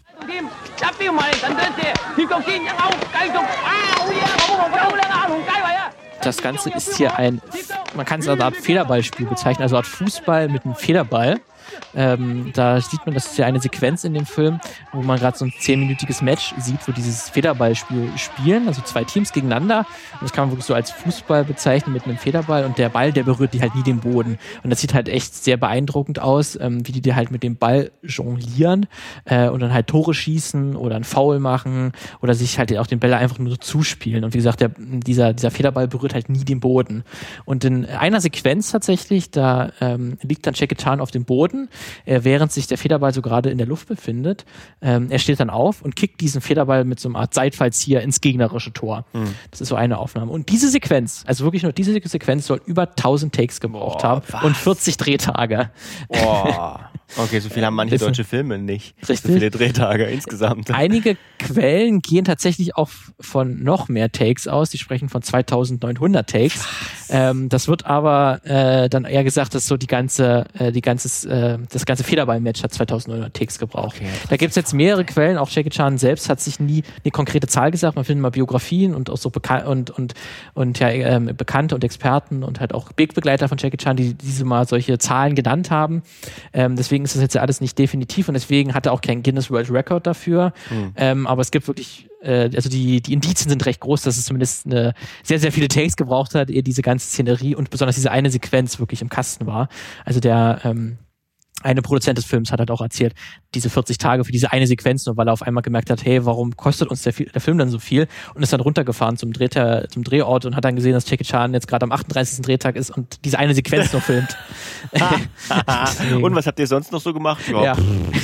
B: Das Ganze ist hier ein, man kann es als eine Art Federballspiel bezeichnen, also eine Art Fußball mit einem Federball. Ähm, da sieht man, das ist ja eine Sequenz in dem Film, wo man gerade so ein zehnminütiges Match sieht, wo dieses Federballspiel spielen, also zwei Teams gegeneinander. Und das kann man wirklich so als Fußball bezeichnen mit einem Federball und der Ball, der berührt die halt nie den Boden. Und das sieht halt echt sehr beeindruckend aus, ähm, wie die die halt mit dem Ball jonglieren äh, und dann halt Tore schießen oder einen Foul machen oder sich halt auch den Bälle einfach nur so zuspielen. Und wie gesagt, der, dieser, dieser Federball berührt halt nie den Boden. Und in einer Sequenz tatsächlich, da ähm, liegt dann Jackie Chan auf dem Boden, äh, während sich der Federball so gerade in der Luft befindet. Ähm, er steht dann auf und kickt diesen Federball mit so einer Art Seitfallzieher ins gegnerische Tor. Mhm. Das ist so eine Aufnahme. Und diese Sequenz, also wirklich nur diese Sequenz, soll über tausend Takes gebraucht Boah, haben was? und vierzig Drehtage.
A: Boah. Okay, so viel haben manche deutsche Filme nicht.
B: Richtig.
A: So viele Drehtage insgesamt.
B: Einige Quellen gehen tatsächlich auch von noch mehr Takes aus. Die sprechen von zweitausendneunhundert Takes. Ähm, das wird aber äh, dann eher gesagt, dass so die ganze, äh, die ganze, äh, das ganze Federball-Match hat zweitausendneunhundert Takes gebraucht. Okay, da gibt es jetzt mehrere Quellen. Auch Jackie Chan selbst hat sich nie eine konkrete Zahl gesagt. Man findet mal Biografien und auch so bekan- und und und ja ähm, Bekannte und Experten und halt auch Wegbegleiter von Jackie Chan, die diese mal solche Zahlen genannt haben. Ähm, deswegen ist das jetzt alles nicht definitiv und deswegen hat er auch keinen Guinness World Record dafür. Mhm. Ähm, aber es gibt wirklich, äh, also die, die Indizien sind recht groß, dass es zumindest eine, sehr, sehr viele Takes gebraucht hat, ehe diese ganze Szenerie und besonders diese eine Sequenz wirklich im Kasten war. Also der ähm, eine Produzent des Films hat halt auch erzählt, diese vierzig Tage für diese eine Sequenz, nur weil er auf einmal gemerkt hat, hey, warum kostet uns der, der Film dann so viel? Und ist dann runtergefahren zum, Drehter, zum Drehort und hat dann gesehen, dass Jackie Chan jetzt gerade am achtunddreißigsten Drehtag ist und diese eine Sequenz noch filmt.
A: Und was habt ihr sonst noch so gemacht?
B: Ja.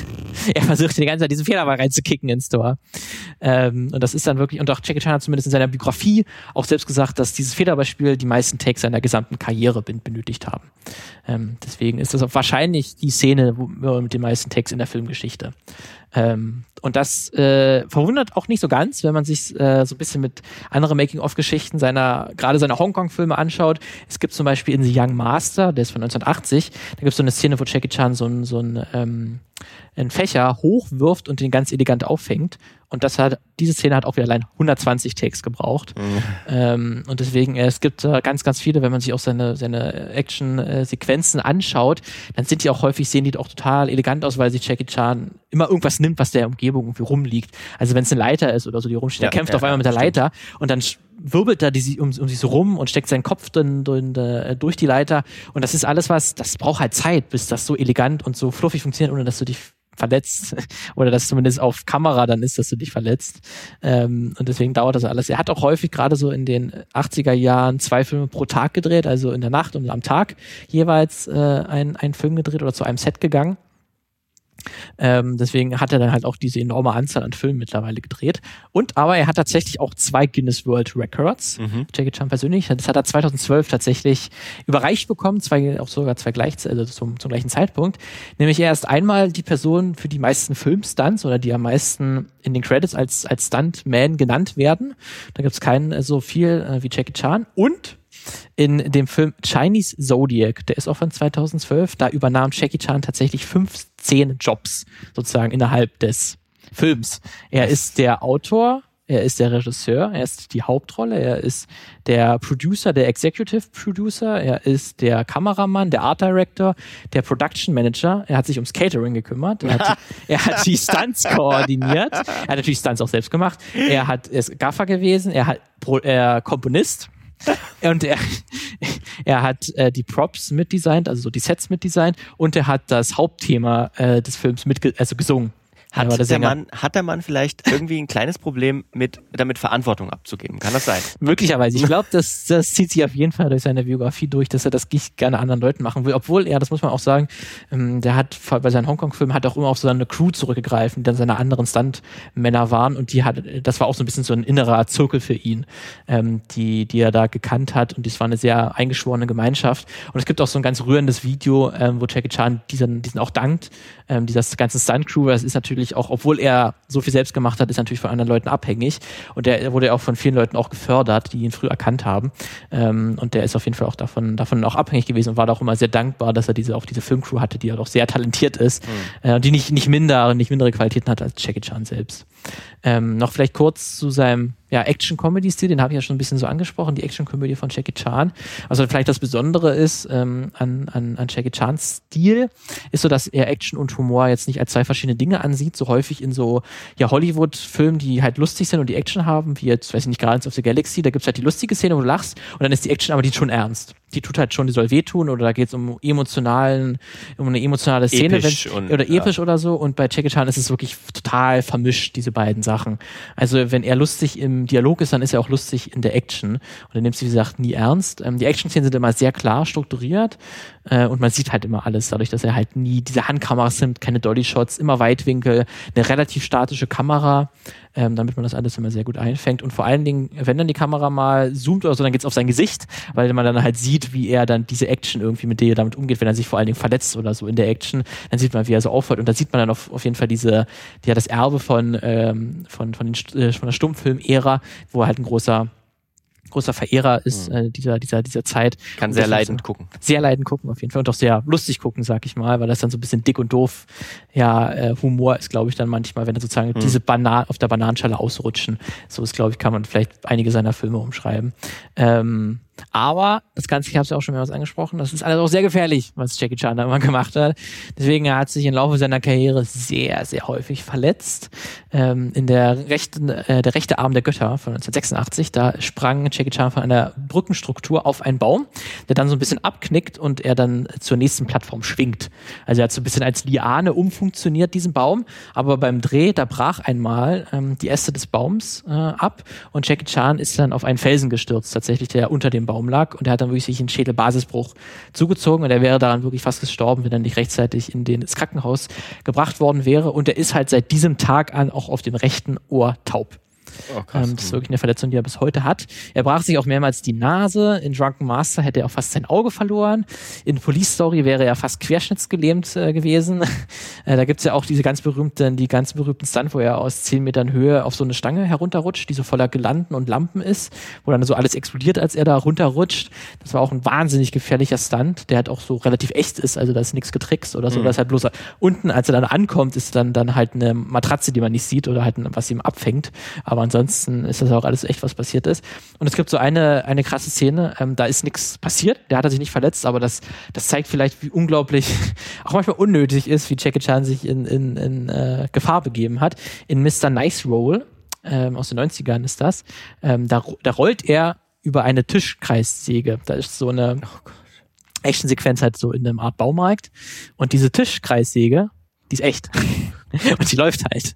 B: er versucht die ganze Zeit diesen Fehler mal reinzukicken ins Tor. Ähm, und das ist dann wirklich, und auch Jackie Chan hat zumindest in seiner Biografie auch selbst gesagt, dass dieses Federbeispiel die meisten Takes seiner gesamten Karriere benötigt haben. Ähm, deswegen ist das auch wahrscheinlich die Szene wo, mit den meisten Takes in der Filmgeschichte. Ähm, und das äh, verwundert auch nicht so ganz, wenn man sich äh, so ein bisschen mit anderen Making-of-Geschichten seiner, gerade seiner Hongkong-Filme anschaut. Es gibt zum Beispiel in The Young Master, der ist von neunzehnhundertachtzig, da gibt es so eine Szene, wo Jackie Chan so ein, so ein ähm, einen Fächer hochwirft und den ganz elegant auffängt. Und das hat, diese Szene hat auch wieder allein hundertzwanzig Takes gebraucht. Mhm. Ähm, und deswegen, äh, es gibt äh, ganz, ganz viele, wenn man sich auch seine, seine Action-Sequenzen anschaut, dann sind die auch häufig, sehen die auch total elegant aus, weil sich Jackie Chan immer irgendwas nimmt, was der Umgebung irgendwie rumliegt. Also wenn es eine Leiter ist oder so, die rumsteht, ja, der kämpft ja, auf einmal mit der stimmt. Leiter und dann wirbelt er die um, um sich so rum und steckt seinen Kopf drin, drin, äh, durch die Leiter. Und das ist alles was, das braucht halt Zeit, bis das so elegant und so fluffig funktioniert, ohne dass du dich verletzt oder dass zumindest auf Kamera dann ist, dass du dich verletzt. Ähm, und deswegen dauert das alles. Er hat auch häufig gerade so in den achtziger Jahren zwei Filme pro Tag gedreht, also in der Nacht und am Tag jeweils äh, ein, ein Film gedreht oder zu einem Set gegangen. Ähm, deswegen hat er dann halt auch diese enorme Anzahl an Filmen mittlerweile gedreht. Und aber er hat tatsächlich auch zwei Guinness World Records. Mhm. Jackie Chan persönlich. Das hat er zweitausendzwölf tatsächlich überreicht bekommen, zwei, auch sogar zwei gleich, also zum, zum gleichen Zeitpunkt. Nämlich er ist einmal die Person für die meisten Filmstunts oder die am meisten in den Credits als, als Stuntman genannt werden. Da gibt es keinen so viel äh, wie Jackie Chan. Und in dem Film Chinese Zodiac, der ist auch von zweitausendzwölf, da übernahm Jackie Chan tatsächlich fünfzehn Jobs sozusagen innerhalb des Films. Er ist der Autor, er ist der Regisseur, er ist die Hauptrolle, er ist der Producer, der Executive Producer, er ist der Kameramann, der Art Director, der Production Manager, er hat sich ums Catering gekümmert, er hat, er hat die Stunts koordiniert, er hat natürlich Stunts auch selbst gemacht, er hat, er ist Gaffer gewesen, er hat er Komponist, und er, er hat äh, die Props mitdesignt, also so die Sets mitdesignt, und er hat das Hauptthema äh, des Films mit, also gesungen.
A: Hat der, der Mann, hat der Mann vielleicht irgendwie ein kleines Problem mit, damit Verantwortung abzugeben? Kann das sein?
B: Möglicherweise. Ich glaube, das, das zieht sich auf jeden Fall durch seine Biografie durch, dass er das nicht gerne anderen Leuten machen will. Obwohl er, das muss man auch sagen, ähm, der hat bei seinen Hongkong-Filmen hat auch immer auf so eine Crew zurückgegriffen, die dann seine anderen Stuntmänner waren, und die hat, das war auch so ein bisschen so ein innerer Zirkel für ihn, ähm, die, die er da gekannt hat, und das war eine sehr eingeschworene Gemeinschaft. Und es gibt auch so ein ganz rührendes Video, ähm, wo Jackie Chan diesen, diesen auch dankt, ähm, dieser ganzen Stunt-Crew. Das ist natürlich auch, obwohl er so viel selbst gemacht hat, ist natürlich von anderen Leuten abhängig, und der wurde auch von vielen Leuten auch gefördert, die ihn früh erkannt haben, ähm, und der ist auf jeden Fall auch davon davon auch abhängig gewesen und war da auch immer sehr dankbar, dass er diese auch diese Filmcrew hatte, die ja doch sehr talentiert ist, mhm. äh, die nicht nicht minder nicht mindere Qualitäten hat als Jackie Chan selbst. Ähm, noch vielleicht kurz zu seinem ja, Action-Comedy-Stil, den habe ich ja schon ein bisschen so angesprochen, die Action-Komödie von Jackie Chan. Also vielleicht das Besondere ist ähm, an, an, an Jackie Chans Stil, ist so, dass er Action und Humor jetzt nicht als zwei verschiedene Dinge ansieht, so häufig in so ja Hollywood-Filmen, die halt lustig sind und die Action haben, wie jetzt, weiß ich nicht, Guardians of the Galaxy, da gibt's halt die lustige Szene, wo du lachst, und dann ist die Action aber die schon ernst. Die tut halt schon, die soll wehtun, oder da geht's um emotionalen, um eine emotionale Szene,
A: episch
B: wenn,
A: und,
B: oder episch
A: ja.
B: oder so, und bei Jackie Chan ist es wirklich total vermischt, diese beiden Sachen. Also wenn er lustig im Dialog ist, dann ist er auch lustig in der Action, und er nimmt sie, wie gesagt, nie ernst. Ähm, die Action-Szenen sind immer sehr klar strukturiert, äh, und man sieht halt immer alles, dadurch, dass er halt nie diese Handkameras nimmt, keine Dolly-Shots, immer Weitwinkel, eine relativ statische Kamera, ähm, damit man das alles immer sehr gut einfängt, und vor allen Dingen, wenn dann die Kamera mal zoomt oder so, dann geht's auf sein Gesicht, weil man dann halt sieht, wie er dann diese Action irgendwie mit der damit umgeht, wenn er sich vor allen Dingen verletzt oder so in der Action, dann sieht man, wie er so aufhört, und da sieht man dann auf, auf jeden Fall diese, ja, das Erbe von, ähm, von, von, den, äh, von der Stummfilm-Ära, wo er halt ein großer großer Verehrer ist, äh, dieser, dieser, dieser Zeit.
A: Kann sehr leidend gucken.
B: Sehr leidend gucken auf jeden Fall, und auch sehr lustig gucken, sag ich mal, weil das dann so ein bisschen dick und doof, ja, äh, Humor ist, glaube ich, dann manchmal, wenn er sozusagen mhm. diese Banan auf der Bananenschale ausrutschen. So ist, glaube ich, kann man vielleicht einige seiner Filme umschreiben. Ähm, Aber das Ganze, ich habe es ja auch schon mehrmals angesprochen, das ist alles auch sehr gefährlich, was Jackie Chan da immer gemacht hat. Deswegen er hat sich im Laufe seiner Karriere sehr, sehr häufig verletzt. Ähm, in der rechten, äh, der rechte Arm der Götter von neunzehnhundertsechsundachtzig, da sprang Jackie Chan von einer Brückenstruktur auf einen Baum, der dann so ein bisschen abknickt und er dann zur nächsten Plattform schwingt. Also er hat so ein bisschen als Liane umfunktioniert, diesen Baum, aber beim Dreh, da brach einmal ähm, die Äste des Baums äh, ab, und Jackie Chan ist dann auf einen Felsen gestürzt, tatsächlich, der unter dem dem Baum lag und er hat dann wirklich sich einen Schädelbasisbruch zugezogen und er wäre daran wirklich fast gestorben, wenn er nicht rechtzeitig in den, ins Krankenhaus gebracht worden wäre und er ist halt seit diesem Tag an auch auf dem rechten Ohr taub. Oh, krass. Das ist wirklich eine Verletzung, die er bis heute hat. Er brach sich auch mehrmals die Nase. In Drunken Master hätte er auch fast sein Auge verloren. In Police Story wäre er fast querschnittsgelähmt äh, gewesen. Äh, da gibt's ja auch diese ganz berühmten, die ganz berühmten Stunt, wo er aus zehn Metern Höhe auf so eine Stange herunterrutscht, die so voller Girlanden und Lampen ist, wo dann so alles explodiert, als er da runterrutscht. Das war auch ein wahnsinnig gefährlicher Stunt, der halt auch so relativ echt ist, also da ist nichts getrickst oder so. Mhm. Das ist halt bloß unten, als er dann ankommt, ist dann, dann halt eine Matratze, die man nicht sieht oder halt was ihm abfängt. Aber ansonsten ist das auch alles echt, was passiert ist. Und es gibt so eine, eine krasse Szene, ähm, da ist nichts passiert, der hat er sich nicht verletzt, aber das, das zeigt vielleicht, wie unglaublich, auch manchmal unnötig ist, wie Jackie Chan sich in, in, in äh, Gefahr begeben hat. In Mister Nice Roll, ähm, aus den neunzigern ist das, ähm, da, da rollt er über eine Tischkreissäge. Da ist so eine oh Actionsequenz halt so in einem Art Baumarkt. Und diese Tischkreissäge, die ist echt. Und die läuft halt.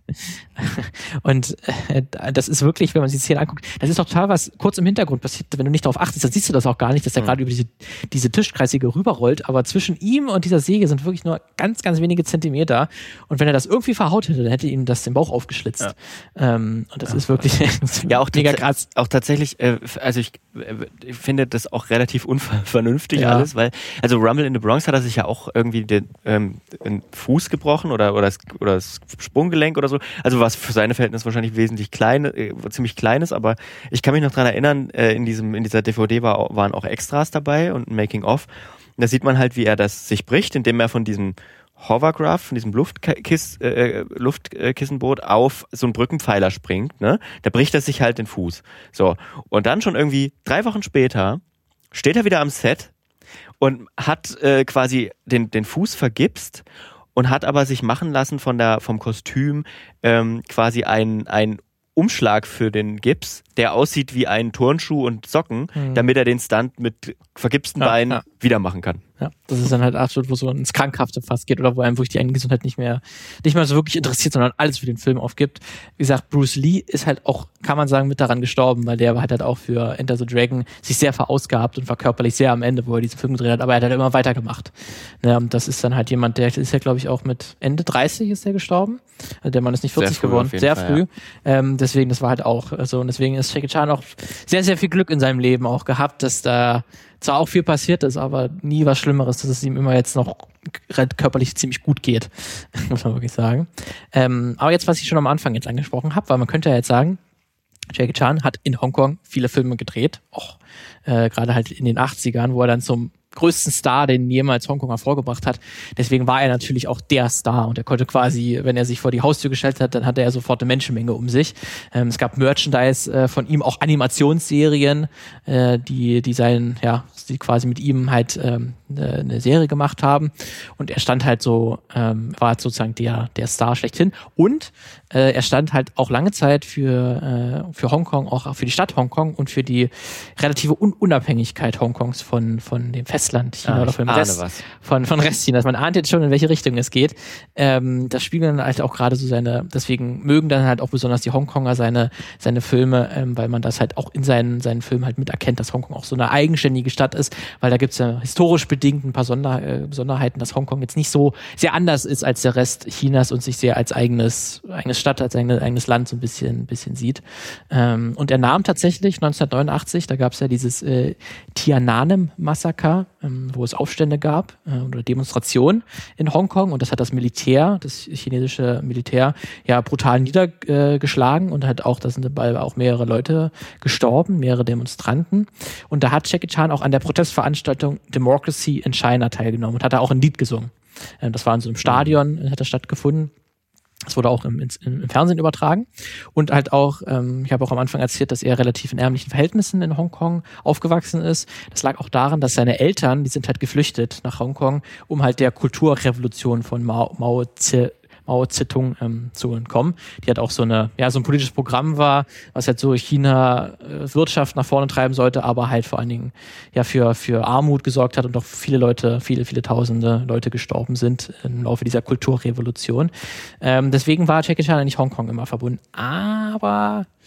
B: Und äh, das ist wirklich, wenn man sich die Szene anguckt, das ist doch total was kurz im Hintergrund passiert. Wenn du nicht darauf achtest, dann siehst du das auch gar nicht, dass er mhm. gerade über diese, diese Tischkreissäge rüberrollt. Aber zwischen ihm und dieser Säge sind wirklich nur ganz, ganz wenige Zentimeter. Und wenn er das irgendwie verhaut hätte, dann hätte ihm das den Bauch aufgeschlitzt. Ja. Ähm, und das ja. ist wirklich
A: ja auch mega krass. Auch tatsächlich, äh, also ich, äh, ich finde das auch relativ unvernünftig ja. alles, weil, also Rumble in the Bronx hat er sich ja auch irgendwie den ähm, den Fuß gebrochen oder, oder, das, oder das Sprunggelenk oder so. Also was für seine Verhältnisse wahrscheinlich wesentlich klein, äh, ziemlich klein ist, aber ich kann mich noch dran erinnern, äh, in diesem, in dieser D V D war, waren auch Extras dabei und ein Making-of. Da sieht man halt, wie er das sich bricht, indem er von diesem Hovercraft, von diesem Luftkiss, äh, Luftkissenboot auf so einen Brückenpfeiler springt, ne? Da bricht er sich halt den Fuß. So. Und dann schon irgendwie drei Wochen später steht er wieder am Set und hat äh, quasi den, den Fuß vergipst und hat aber sich machen lassen von der, vom Kostüm ähm, quasi ein, ein Umschlag für den Gips, der aussieht wie ein Turnschuh und Socken, mhm. damit er den Stunt mit vergipsten ja, Beinen ja. wieder machen kann.
B: Ja, das ist dann halt absolut, wo so ins Krankhafte fast geht oder wo einem wirklich die eigene Gesundheit nicht mehr, nicht mehr so wirklich interessiert, sondern alles für den Film aufgibt. Wie gesagt, Bruce Lee ist halt auch, kann man sagen, mit daran gestorben, weil der hat halt auch für Enter the Dragon sich sehr verausgabt und war körperlich sehr am Ende, wo er diesen Film gedreht hat, aber er hat halt immer weitergemacht. Ja, und das ist dann halt jemand, der ist ja, glaube ich, auch mit Ende dreißig ist der gestorben. Also der Mann ist nicht vierzig sehr geworden, sehr Fall, früh. Ja. Ähm, deswegen, das war halt auch, also, und deswegen ist Jackie Chan auch sehr, sehr viel Glück in seinem Leben auch gehabt, dass da zwar auch viel passiert ist, aber nie was Schlimmeres, dass es ihm immer jetzt noch körperlich ziemlich gut geht, muss man wirklich sagen. Ähm, aber jetzt, was ich schon am Anfang jetzt angesprochen habe, weil man könnte ja jetzt sagen, Jackie Chan hat in Hongkong viele Filme gedreht, auch äh, gerade halt in den achtzigern, wo er dann zum größten Star, den jemals Hongkong hervorgebracht hat. Deswegen war er natürlich auch der Star und er konnte quasi, wenn er sich vor die Haustür gestellt hat, dann hatte er sofort eine Menschenmenge um sich. Ähm, es gab Merchandise äh, von ihm, auch Animationsserien, äh, die, die seinen, ja, die quasi mit ihm halt ähm, eine Serie gemacht haben und er stand halt so, ähm, war halt sozusagen der, der Star schlechthin und äh, er stand halt auch lange Zeit für, äh, für Hongkong, auch für die Stadt Hongkong und für die relative Un- Unabhängigkeit Hongkongs von, von dem Festland China ah, oder von dem Rest, von, von Rest Chinas. Man ahnt jetzt schon, in welche Richtung es geht. Ähm, das spiegeln dann halt auch gerade so seine, deswegen mögen dann halt auch besonders die Hongkonger seine, seine Filme, ähm, weil man das halt auch in seinen, seinen Filmen halt miterkennt, dass Hongkong auch so eine eigenständige Stadt ist, weil da gibt's ja historisch bedingt ein paar Sonder, äh, Besonderheiten, dass Hongkong jetzt nicht so sehr anders ist als der Rest Chinas und sich sehr als eigenes, eigenes Stadt, als eigenes, eigenes Land so ein bisschen, ein bisschen sieht. Ähm, und er nahm tatsächlich neunzehnhundertneunundachtzig, da gab's ja dieses äh, Tiananmen-Massaker, ähm, wo es Aufstände gab äh, oder Demonstrationen in Hongkong und das hat das Militär, das chinesische Militär, ja brutal niedergeschlagen und hat auch, da sind dabei auch mehrere Leute gestorben, mehrere Demonstranten und da hat Jackie Chan auch an der Protestveranstaltung Democracy in China teilgenommen und hat da auch ein Lied gesungen. Ähm, das war in so einem Stadion, hat das stattgefunden. Das wurde auch im, im, im Fernsehen übertragen und halt auch, ähm, ich habe auch am Anfang erzählt, dass er relativ in ärmlichen Verhältnissen in Hongkong aufgewachsen ist. Das lag auch daran, dass seine Eltern, die sind halt geflüchtet nach Hongkong, um halt der Kulturrevolution von Mao, Mao Tse Mao Zedong ähm, zu entkommen, die halt auch so eine, ja, so ein politisches Programm war, was halt so China äh, Wirtschaft nach vorne treiben sollte, aber halt vor allen Dingen ja für für Armut gesorgt hat und auch viele Leute, viele, viele tausende Leute gestorben sind im Laufe dieser Kulturrevolution. Ähm, deswegen war Jackie Chan nicht Hongkong immer verbunden. Aber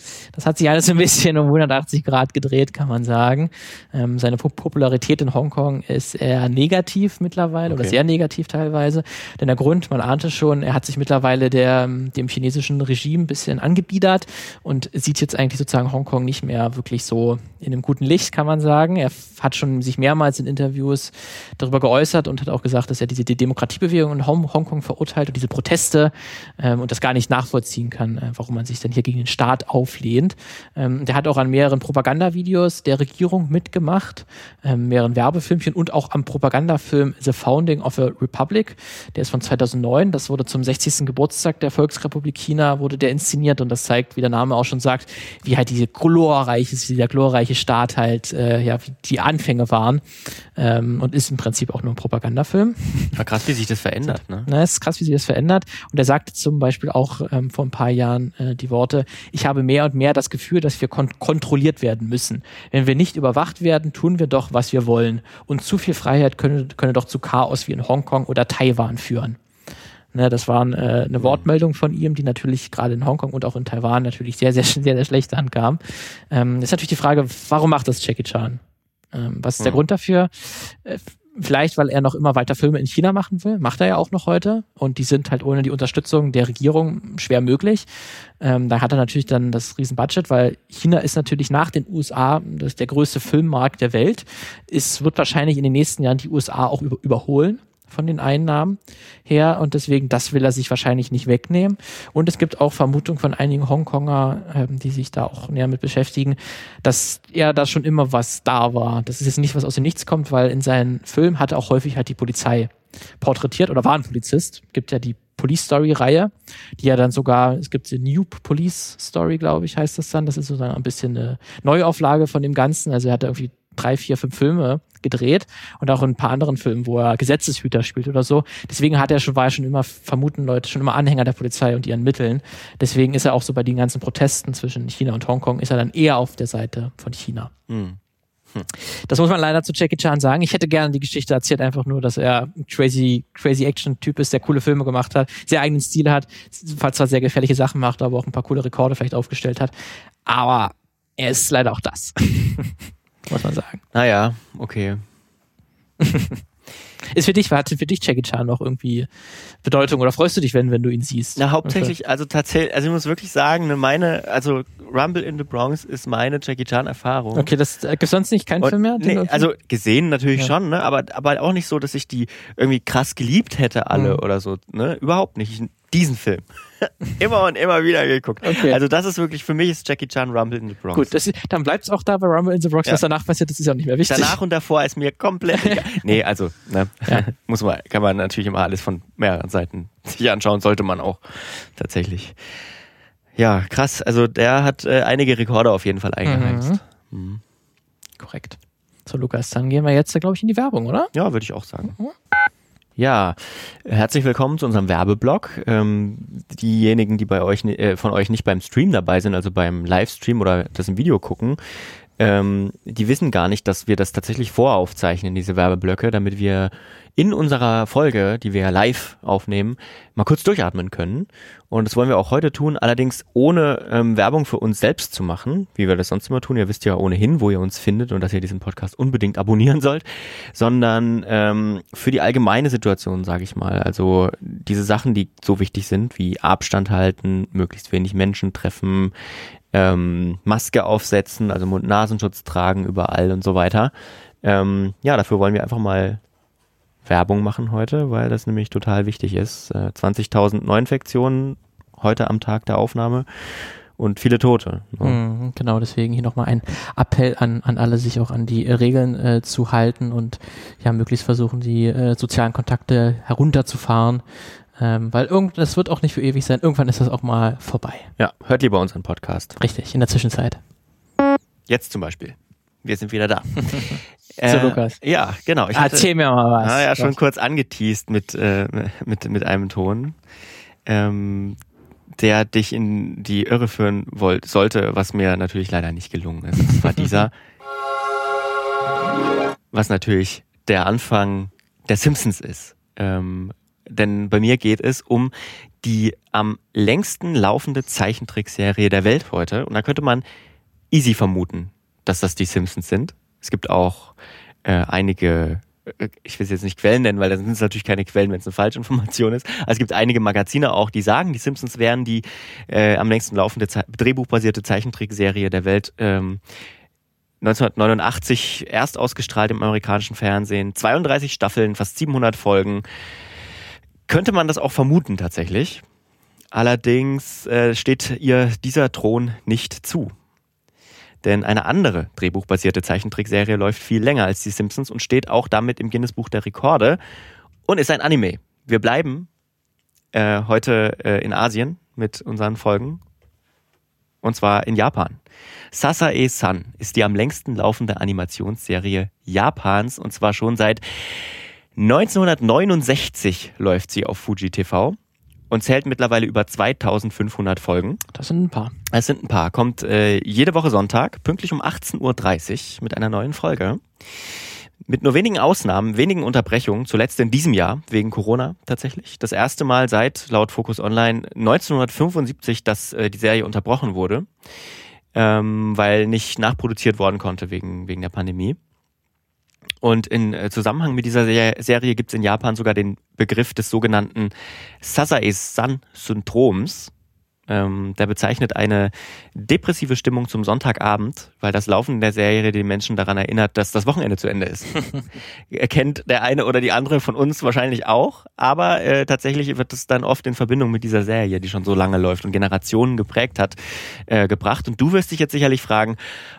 B: Das hat sich alles ein bisschen um hundertachtzig Grad gedreht, kann man sagen. Ähm, seine Popularität in Hongkong ist eher negativ mittlerweile, okay. oder sehr negativ teilweise. Denn der Grund, man ahnte schon, er hat sich mittlerweile der, dem chinesischen Regime ein bisschen angebiedert und sieht jetzt eigentlich sozusagen Hongkong nicht mehr wirklich so in einem guten Licht, kann man sagen. Er hat schon sich mehrmals in Interviews darüber geäußert und hat auch gesagt, dass er diese die Demokratiebewegung in Hongkong verurteilt und diese Proteste ähm, und das gar nicht nachvollziehen kann, äh, warum man sich dann hier gegen den Staat auflehnt. Ähm, der hat auch an mehreren Propagandavideos der Regierung mitgemacht, ähm, mehreren Werbefilmchen und auch am Propagandafilm The Founding of a Republic. Der ist von zweitausendneun. Das wurde zum sechzigsten Geburtstag der Volksrepublik China, wurde der inszeniert und das zeigt, wie der Name auch schon sagt, wie halt diese glorreiche, dieser glorreiche Staat halt, äh, ja, wie die Anfänge waren ähm, und ist im Prinzip auch nur ein Propagandafilm.
A: War krass, wie sich das verändert, ne?
B: Na, es ist krass, wie sich das verändert. Und er sagte zum Beispiel auch ähm, vor ein paar Jahren äh, die Worte, ich habe mehr und mehr das Gefühl, dass wir kon- kontrolliert werden müssen. Wenn wir nicht überwacht werden, tun wir doch, was wir wollen. Und zu viel Freiheit könne, könne doch zu Chaos wie in Hongkong oder Taiwan führen. Ne, das war äh, eine Wortmeldung von ihm, die natürlich gerade in Hongkong und auch in Taiwan natürlich sehr, sehr, sehr, sehr schlecht ankam. Ähm, ist natürlich die Frage, warum macht das Jackie Chan? Ähm, was ist mhm. der Grund dafür? Äh, Vielleicht, weil er noch immer weiter Filme in China machen will. Macht er ja auch noch heute. Und die sind halt ohne die Unterstützung der Regierung schwer möglich. Ähm, da hat er natürlich dann das Riesenbudget, weil China ist natürlich nach den U S A das ist der größte Filmmarkt der Welt. Es wird wahrscheinlich in den nächsten Jahren die U S A auch über, überholen von den Einnahmen her und deswegen, das will er sich wahrscheinlich nicht wegnehmen. Und es gibt auch Vermutungen von einigen Hongkonger, ähm, die sich da auch näher mit beschäftigen, dass er da schon immer was da war. Das ist jetzt nicht, was aus dem Nichts kommt, weil in seinen Filmen hat er auch häufig halt die Polizei porträtiert oder war ein Polizist. Gibt ja die Police Story Reihe, die ja dann sogar, es gibt die New Police Story, glaube ich, heißt das dann. Das ist sozusagen ein bisschen eine Neuauflage von dem Ganzen. Also er hat da irgendwie drei, vier, fünf Filme gedreht und auch in ein paar anderen Filmen, wo er Gesetzeshüter spielt oder so. Deswegen hat er schon, war er schon immer, vermuten Leute, schon immer Anhänger der Polizei und ihren Mitteln. Deswegen ist er auch so bei den ganzen Protesten zwischen China und Hongkong, ist er dann eher auf der Seite von China. Hm. Hm. Das muss man leider zu Jackie Chan sagen. Ich hätte gerne die Geschichte erzählt, einfach nur, dass er ein crazy, crazy Action-Typ ist, der coole Filme gemacht hat, sehr eigenen Stil hat, zwar sehr gefährliche Sachen macht, aber auch ein paar coole Rekorde vielleicht aufgestellt hat. Aber er ist leider auch das. Muss man sagen.
A: Naja, okay.
B: Ist für dich, hat für dich Jackie Chan noch irgendwie Bedeutung oder freust du dich, wenn, wenn du ihn siehst?
A: Na, hauptsächlich, also tatsächlich, also ich muss wirklich sagen, meine, also Rumble in the Bronx ist meine Jackie Chan Erfahrung.
B: Okay, das äh, gibt sonst nicht keinen Film mehr?
A: Nee, also gesehen natürlich ja. schon, ne, aber, aber auch nicht so, dass ich die irgendwie krass geliebt hätte alle mhm. oder so, ne, überhaupt nicht. Ich, diesen Film. Immer und immer wieder geguckt. Okay. Also das ist wirklich, für mich ist Jackie Chan Rumble in the Bronx.
B: Gut, das ist, dann bleibt es auch da bei Rumble in the Bronx, ja. Was danach passiert, das ist ja auch nicht mehr wichtig.
A: Danach und davor ist mir komplett egal. Nee, also, ne, ja. muss man, kann man natürlich immer alles von mehreren Seiten sich anschauen, sollte man auch tatsächlich. Ja, krass, also der hat äh, einige Rekorde auf jeden Fall eingeheimst. Mhm. Mhm.
B: Korrekt. So, Lukas, dann gehen wir jetzt, glaube ich, in die Werbung, oder?
A: Ja, würde ich auch sagen. Mhm. Ja, herzlich willkommen zu unserem Werbeblock. Ähm, diejenigen, die bei euch äh, von euch nicht beim Stream dabei sind, also beim Livestream oder das im Video gucken, ähm, die wissen gar nicht, dass wir das tatsächlich voraufzeichnen, diese Werbeblöcke, damit wir in unserer Folge, die wir ja live aufnehmen, mal kurz durchatmen können. Und das wollen wir auch heute tun, allerdings ohne ähm, Werbung für uns selbst zu machen, wie wir das sonst immer tun. Ihr wisst ja ohnehin, wo ihr uns findet und dass ihr diesen Podcast unbedingt abonnieren sollt, sondern ähm, für die allgemeine Situation, sage ich mal. Also diese Sachen, die so wichtig sind, wie Abstand halten, möglichst wenig Menschen treffen, ähm, Maske aufsetzen, also Mund-Nasenschutz tragen überall und so weiter. Ähm, ja, dafür wollen wir einfach mal Werbung machen heute, weil das nämlich total wichtig ist. Äh, zwanzigtausend Neuinfektionen heute am Tag der Aufnahme und viele Tote. So.
B: Mhm, genau, deswegen hier nochmal ein Appell an, an alle, sich auch an die äh, Regeln äh, zu halten und ja, möglichst versuchen, die äh, sozialen Kontakte herunterzufahren, ähm, weil irgend, das wird auch nicht für ewig sein. Irgendwann ist das auch mal vorbei.
A: Ja, hört lieber unseren Podcast.
B: Richtig, in der Zwischenzeit.
A: Jetzt zum Beispiel. Wir sind wieder da.
B: Äh, so, Lukas.
A: Ja, genau. Ich hatte,
B: Erzähl mir mal was.
A: Na, ja, schon was. kurz angeteast mit, äh, mit, mit einem Ton, ähm, der dich in die Irre führen wollte, sollte, was mir natürlich leider nicht gelungen ist. Das war dieser, was natürlich der Anfang der Simpsons ist. Ähm, denn bei mir geht es um die am längsten laufende Zeichentrickserie der Welt heute. Und da könnte man easy vermuten, dass das die Simpsons sind. Es gibt auch äh, einige, ich will es jetzt nicht Quellen nennen, weil da sind es natürlich keine Quellen, wenn es eine Falschinformation ist. Aber es gibt einige Magazine auch, die sagen, die Simpsons wären die äh, am längsten laufende Ze- drehbuchbasierte Zeichentrickserie der Welt. Ähm, neunzehnhundertneunundachtzig erst ausgestrahlt im amerikanischen Fernsehen. zweiunddreißig Staffeln, fast siebenhundert Folgen. Könnte man das auch vermuten tatsächlich. Allerdings äh, steht ihr dieser Thron nicht zu. Denn eine andere drehbuchbasierte Zeichentrickserie läuft viel länger als die Simpsons und steht auch damit im Guinness-Buch der Rekorde und ist ein Anime. Wir bleiben äh, heute äh, in Asien mit unseren Folgen und zwar in Japan. Sasae-san ist die am längsten laufende Animationsserie Japans und zwar schon seit neunzehnhundertneunundsechzig läuft sie auf Fuji T V. Und zählt mittlerweile über zweitausendfünfhundert Folgen.
B: Das sind ein paar.
A: Das sind ein paar. Kommt äh, jede Woche Sonntag, pünktlich um achtzehn Uhr dreißig mit einer neuen Folge. Mit nur wenigen Ausnahmen, wenigen Unterbrechungen, zuletzt in diesem Jahr, wegen Corona tatsächlich. Das erste Mal seit, laut Focus Online, neunzehnhundertfünfundsiebzig, dass äh, die Serie unterbrochen wurde, ähm, weil nicht nachproduziert worden konnte wegen, wegen der Pandemie. Und in Zusammenhang mit dieser Serie gibt es in Japan sogar den Begriff des sogenannten Sasae-san-Syndroms. Ähm, der bezeichnet eine depressive Stimmung zum Sonntagabend, weil das Laufen der Serie den Menschen daran erinnert, dass das Wochenende zu Ende ist. Erkennt der eine oder die andere von uns wahrscheinlich auch, aber äh, tatsächlich wird es dann oft in Verbindung mit dieser Serie, die schon so lange läuft und Generationen geprägt hat, äh, gebracht. Und du wirst dich jetzt sicherlich fragen,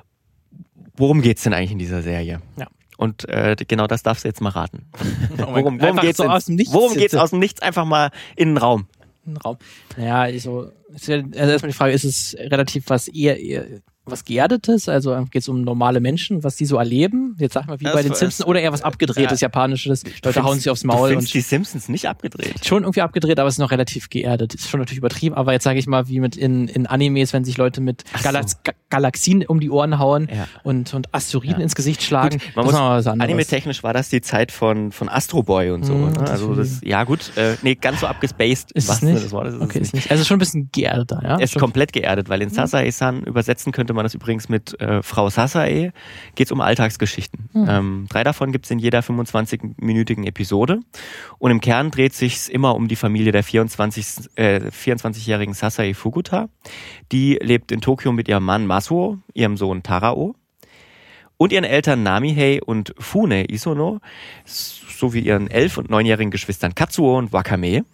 A: worum geht's denn eigentlich in dieser Serie?
B: Ja.
A: Und äh, genau das darfst du jetzt mal raten.
B: Oh
A: worum worum geht's
B: so aus dem Nichts?
A: Worum geht's aus dem Nichts? Einfach mal in den Raum.
B: In den Raum. Naja, also, also erstmal die Frage, ist es relativ was eher, eher was Geerdetes? Also geht's um normale Menschen, was die so erleben? Jetzt sag mal, wie
A: das
B: bei den Simpsons, oder eher was abgedrehtes, ja. Japanisches, Leute hauen sich aufs Maul.
A: Du findest
B: und
A: die Simpsons nicht abgedreht?
B: Schon irgendwie abgedreht, aber es ist noch relativ geerdet. Ist schon natürlich übertrieben, aber jetzt sage ich mal, wie mit in, in Animes, wenn sich Leute mit
A: so.
B: Galax- Ga- Galaxien um die Ohren hauen
A: ja.
B: und, und Asteroiden
A: ja.
B: ins Gesicht schlagen.
A: Gut, man muss, anime-technisch war das die Zeit von, von Astro Boy und so.
B: Mhm,
A: ne? Also das, ja gut, äh, nee, ganz so abgespaced
B: ist es nicht.
A: Das Wort, ist
B: okay,
A: es
B: ist nicht. Also schon ein bisschen geerdeter, ja?
A: Es ist komplett geerdet, weil in Sasae-san übersetzen könnte man das übrigens mit äh, Frau Sasae, geht es um Alltagsgeschichten. Mhm. Ähm, drei davon gibt es in jeder fünfundzwanzig-minütigen Episode. Und im Kern dreht sich immer um die Familie der vierundzwanzig, äh, vierundzwanzigjährigen Sasae Fukuta. Die lebt in Tokio mit ihrem Mann Masuo, ihrem Sohn Tarao und ihren Eltern Namihei und Fune Isono, sowie ihren elf- und neunjährigen Geschwistern Katsuo und Wakame.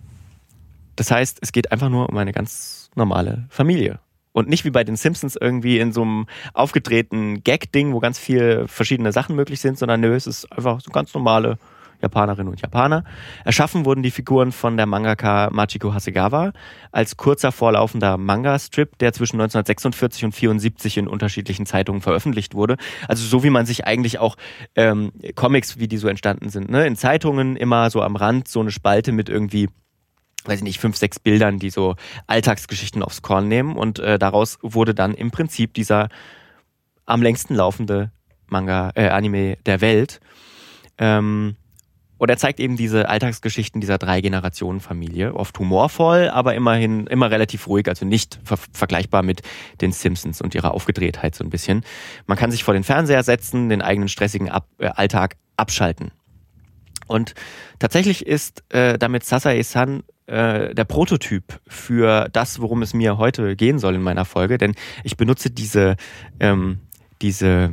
A: Das heißt, es geht einfach nur um eine ganz normale Familie. Und nicht wie bei den Simpsons irgendwie in so einem aufgedrehten Gag-Ding, wo ganz viele verschiedene Sachen möglich sind, sondern nö, es ist einfach so ganz normale Japanerinnen und Japaner. Erschaffen wurden die Figuren von der Mangaka Machiko Hasegawa als kurzer vorlaufender Manga-Strip, der zwischen neunzehnhundertsechsundvierzig und vierundsiebzig in unterschiedlichen Zeitungen veröffentlicht wurde. Also so wie man sich eigentlich auch ähm, Comics, wie die so entstanden sind, ne? In Zeitungen immer so am Rand so eine Spalte mit irgendwie, weiß ich nicht, fünf, sechs Bildern, die so Alltagsgeschichten aufs Korn nehmen und äh, daraus wurde dann im Prinzip dieser am längsten laufende Manga, äh, Anime der Welt. Ähm, und er zeigt eben diese Alltagsgeschichten dieser Drei-Generationen-Familie, oft humorvoll, aber immerhin immer relativ ruhig, also nicht ver- vergleichbar mit den Simpsons und ihrer Aufgedrehtheit so ein bisschen. Man kann sich vor den Fernseher setzen, den eigenen stressigen Ab- äh, Alltag abschalten. Und tatsächlich ist äh, damit Sasae-san äh, der Prototyp für das, worum es mir heute gehen soll in meiner Folge, denn ich benutze diese ähm, diese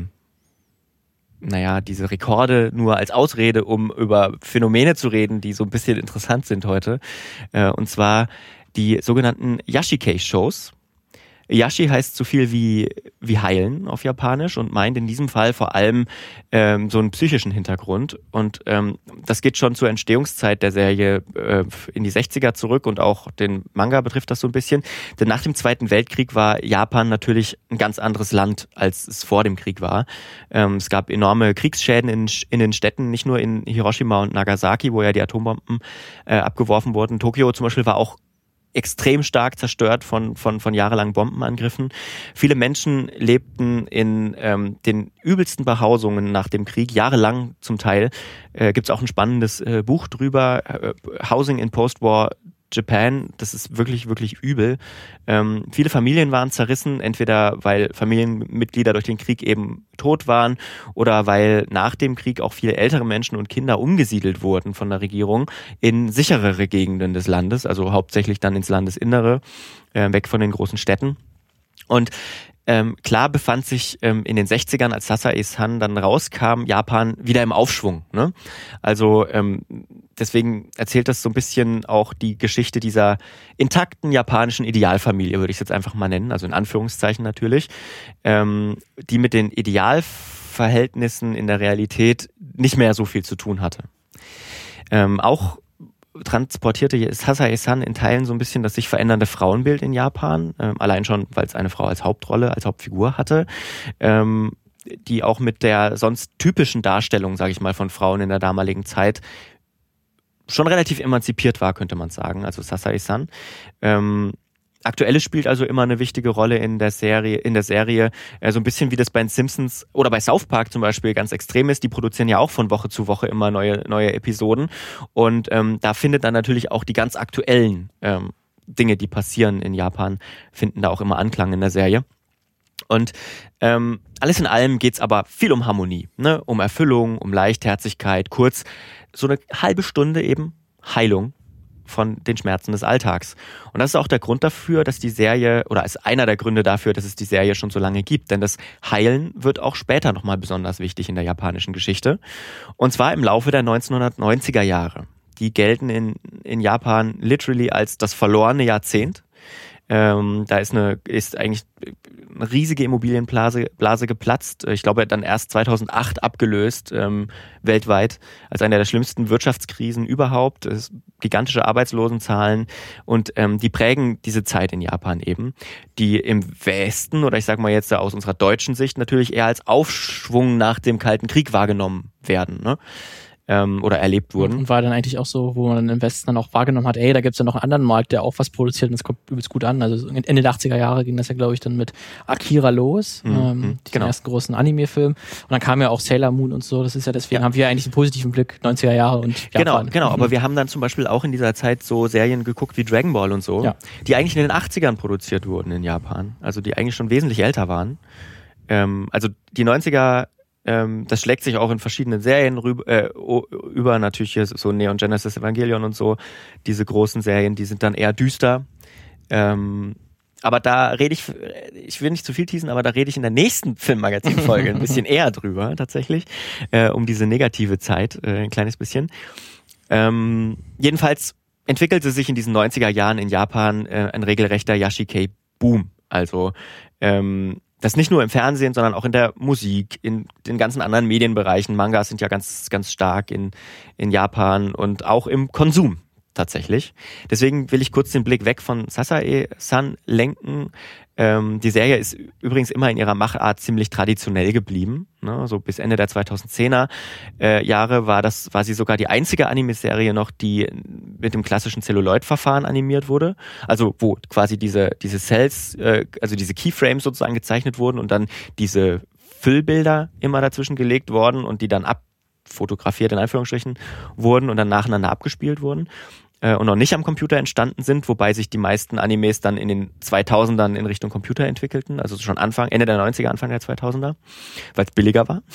A: naja, diese Rekorde nur als Ausrede, um über Phänomene zu reden, die so ein bisschen interessant sind heute. Äh, und zwar die sogenannten Yashikei-Shows. Yashi heißt so viel wie, wie heilen auf Japanisch und meint in diesem Fall vor allem ähm, so einen psychischen Hintergrund. Und ähm, das geht schon zur Entstehungszeit der Serie äh, in die sechziger zurück und auch den Manga betrifft das so ein bisschen. Denn nach dem Zweiten Weltkrieg war Japan natürlich ein ganz anderes Land, als es vor dem Krieg war. Ähm, es gab enorme Kriegsschäden in, in den Städten, nicht nur in Hiroshima und Nagasaki, wo ja die Atombomben äh, abgeworfen wurden. Tokio zum Beispiel war auch extrem stark zerstört von von von jahrelangen Bombenangriffen. Viele Menschen lebten in ähm, den übelsten Behausungen nach dem Krieg, jahrelang zum Teil. Äh, Gibt es auch ein spannendes äh, Buch drüber, äh, Housing in Post-War Japan, das ist wirklich, wirklich übel. Ähm, viele Familien waren zerrissen, entweder weil Familienmitglieder durch den Krieg eben tot waren oder weil nach dem Krieg auch viele ältere Menschen und Kinder umgesiedelt wurden von der Regierung in sicherere Gegenden des Landes, also hauptsächlich dann ins Landesinnere, äh, weg von den großen Städten. Und Ähm, klar befand sich ähm, in den sechzigern, als Sasae-san dann rauskam, Japan wieder im Aufschwung. Ne? Also ähm, deswegen erzählt das so ein bisschen auch die Geschichte dieser intakten japanischen Idealfamilie, würde ich es jetzt einfach mal nennen, also in Anführungszeichen natürlich, ähm, die mit den Idealverhältnissen in der Realität nicht mehr so viel zu tun hatte. Ähm, auch transportierte Sasae-san in Teilen so ein bisschen das sich verändernde Frauenbild in Japan, ähm, allein schon, weil es eine Frau als Hauptrolle, als Hauptfigur hatte, ähm, die auch mit der sonst typischen Darstellung, sage ich mal, von Frauen in der damaligen Zeit schon relativ emanzipiert war, könnte man sagen, also Sasae-san. Ähm, Aktuelle spielt also immer eine wichtige Rolle in der Serie, in der Serie, äh, so ein bisschen wie das bei den Simpsons oder bei South Park zum Beispiel ganz extrem ist. Die produzieren ja auch von Woche zu Woche immer neue, neue Episoden. Und ähm, da findet dann natürlich auch die ganz aktuellen ähm, Dinge, die passieren in Japan, finden da auch immer Anklang in der Serie. Und ähm, alles in allem geht's aber viel um Harmonie, ne? Um Erfüllung, um Leichtherzigkeit, kurz so eine halbe Stunde eben Heilung von den Schmerzen des Alltags. Und das ist auch der Grund dafür, dass die Serie, oder ist einer der Gründe dafür, dass es die Serie schon so lange gibt. Denn das Heilen wird auch später nochmal besonders wichtig in der japanischen Geschichte. Und zwar im Laufe der neunzehnhundertneunziger Jahre. Die gelten in, in Japan literally als das verlorene Jahrzehnt. Ähm, da ist eine, ist eigentlich eine riesige Immobilienblase Blase geplatzt. Ich glaube, dann erst zweitausendacht abgelöst, ähm, weltweit, als eine der schlimmsten Wirtschaftskrisen überhaupt. Es, gigantische Arbeitslosenzahlen und ähm, die prägen diese Zeit in Japan eben, die im Westen, oder ich sage mal jetzt aus unserer deutschen Sicht, natürlich eher als Aufschwung nach dem Kalten Krieg wahrgenommen werden, ne? Ähm, oder erlebt wurden.
B: Und war dann eigentlich auch so, wo man im Westen dann auch wahrgenommen hat, ey, da gibt's ja noch einen anderen Markt, der auch was produziert und es kommt übelst gut an. Also Ende der achtziger Jahre ging das ja, glaube ich, dann mit Akira los, mhm, ähm, den genau. ersten großen Anime-Film. Und dann kam ja auch Sailor Moon und so. Das ist ja deswegen, ja. haben wir eigentlich einen positiven Blick, neunziger Jahre und Japan.
A: Genau, genau. Mhm. Aber wir haben dann zum Beispiel auch in dieser Zeit so Serien geguckt wie Dragon Ball und so, ja. die eigentlich in den achtzigern produziert wurden in Japan. Also die eigentlich schon wesentlich älter waren. Ähm, also die neunziger Ähm, das schlägt sich auch in verschiedenen Serien rüber, äh, über, natürlich hier so Neon Genesis Evangelion und so, diese großen Serien, die sind dann eher düster. Ähm, aber da rede ich, ich will nicht zu viel teasen, aber da rede ich in der nächsten Filmmagazin-Folge ein bisschen eher drüber, tatsächlich, äh, um diese negative Zeit, äh, ein kleines bisschen. Ähm, jedenfalls entwickelte sich in diesen neunziger Jahren in Japan äh, ein regelrechter Yashikei-Boom. Also, ähm, das nicht nur im Fernsehen, sondern auch in der Musik, in den ganzen anderen Medienbereichen. Mangas sind ja ganz, ganz stark in, in Japan und auch im Konsum tatsächlich. Deswegen will ich kurz den Blick weg von Sasae-san lenken. Ähm, die Serie ist übrigens immer in ihrer Machart ziemlich traditionell geblieben. Ne? So bis Ende der zweitausendzehner äh, Jahre war das, war sie sogar die einzige Anime-Serie noch, die mit dem klassischen Celluloid-Verfahren animiert wurde. Also wo quasi diese, diese Cells, äh, also diese Keyframes sozusagen gezeichnet wurden und dann diese Füllbilder immer dazwischen gelegt worden und die dann abfotografiert in Anführungsstrichen wurden und dann nacheinander abgespielt wurden. Und noch nicht am Computer entstanden sind, wobei sich die meisten Animes dann in den zweitausendern in Richtung Computer entwickelten, also schon Anfang, Ende der neunziger, Anfang der zweitausender, weil es billiger war.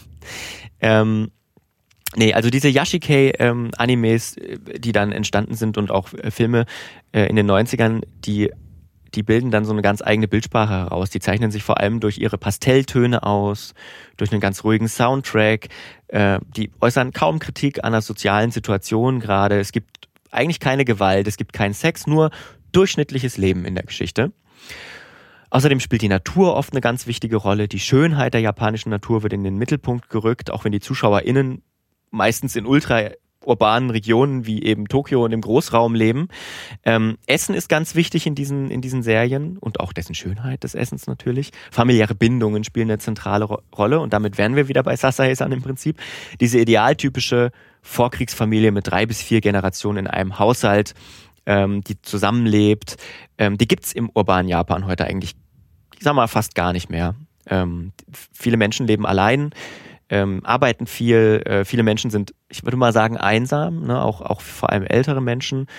A: ähm, nee, also diese Yashikei-Animes, ähm, die dann entstanden sind und auch äh, Filme äh, in den neunzigern, die die bilden dann so eine ganz eigene Bildsprache heraus. Die zeichnen sich vor allem durch ihre Pastelltöne aus, durch einen ganz ruhigen Soundtrack. Äh, die äußern kaum Kritik an der sozialen Situation gerade. Es gibt eigentlich keine Gewalt, es gibt keinen Sex, nur durchschnittliches Leben in der Geschichte. Außerdem spielt die Natur oft eine ganz wichtige Rolle. Die Schönheit der japanischen Natur wird in den Mittelpunkt gerückt, auch wenn die ZuschauerInnen meistens in ultraurbanen Regionen wie eben Tokio und im Großraum leben. Ähm, Essen ist ganz wichtig in diesen, in diesen Serien und auch dessen Schönheit des Essens natürlich. Familiäre Bindungen spielen eine zentrale Ro- Rolle und damit wären wir wieder bei Sasae-san im Prinzip. Diese idealtypische Vorkriegsfamilie mit drei bis vier Generationen in einem Haushalt, ähm, die zusammenlebt, ähm, die gibt's im urbanen Japan heute eigentlich, ich sag mal, fast gar nicht mehr. Ähm, viele Menschen leben allein, ähm, arbeiten viel, äh, viele Menschen sind, ich würde mal sagen, einsam, ne? auch, auch vor allem ältere Menschen.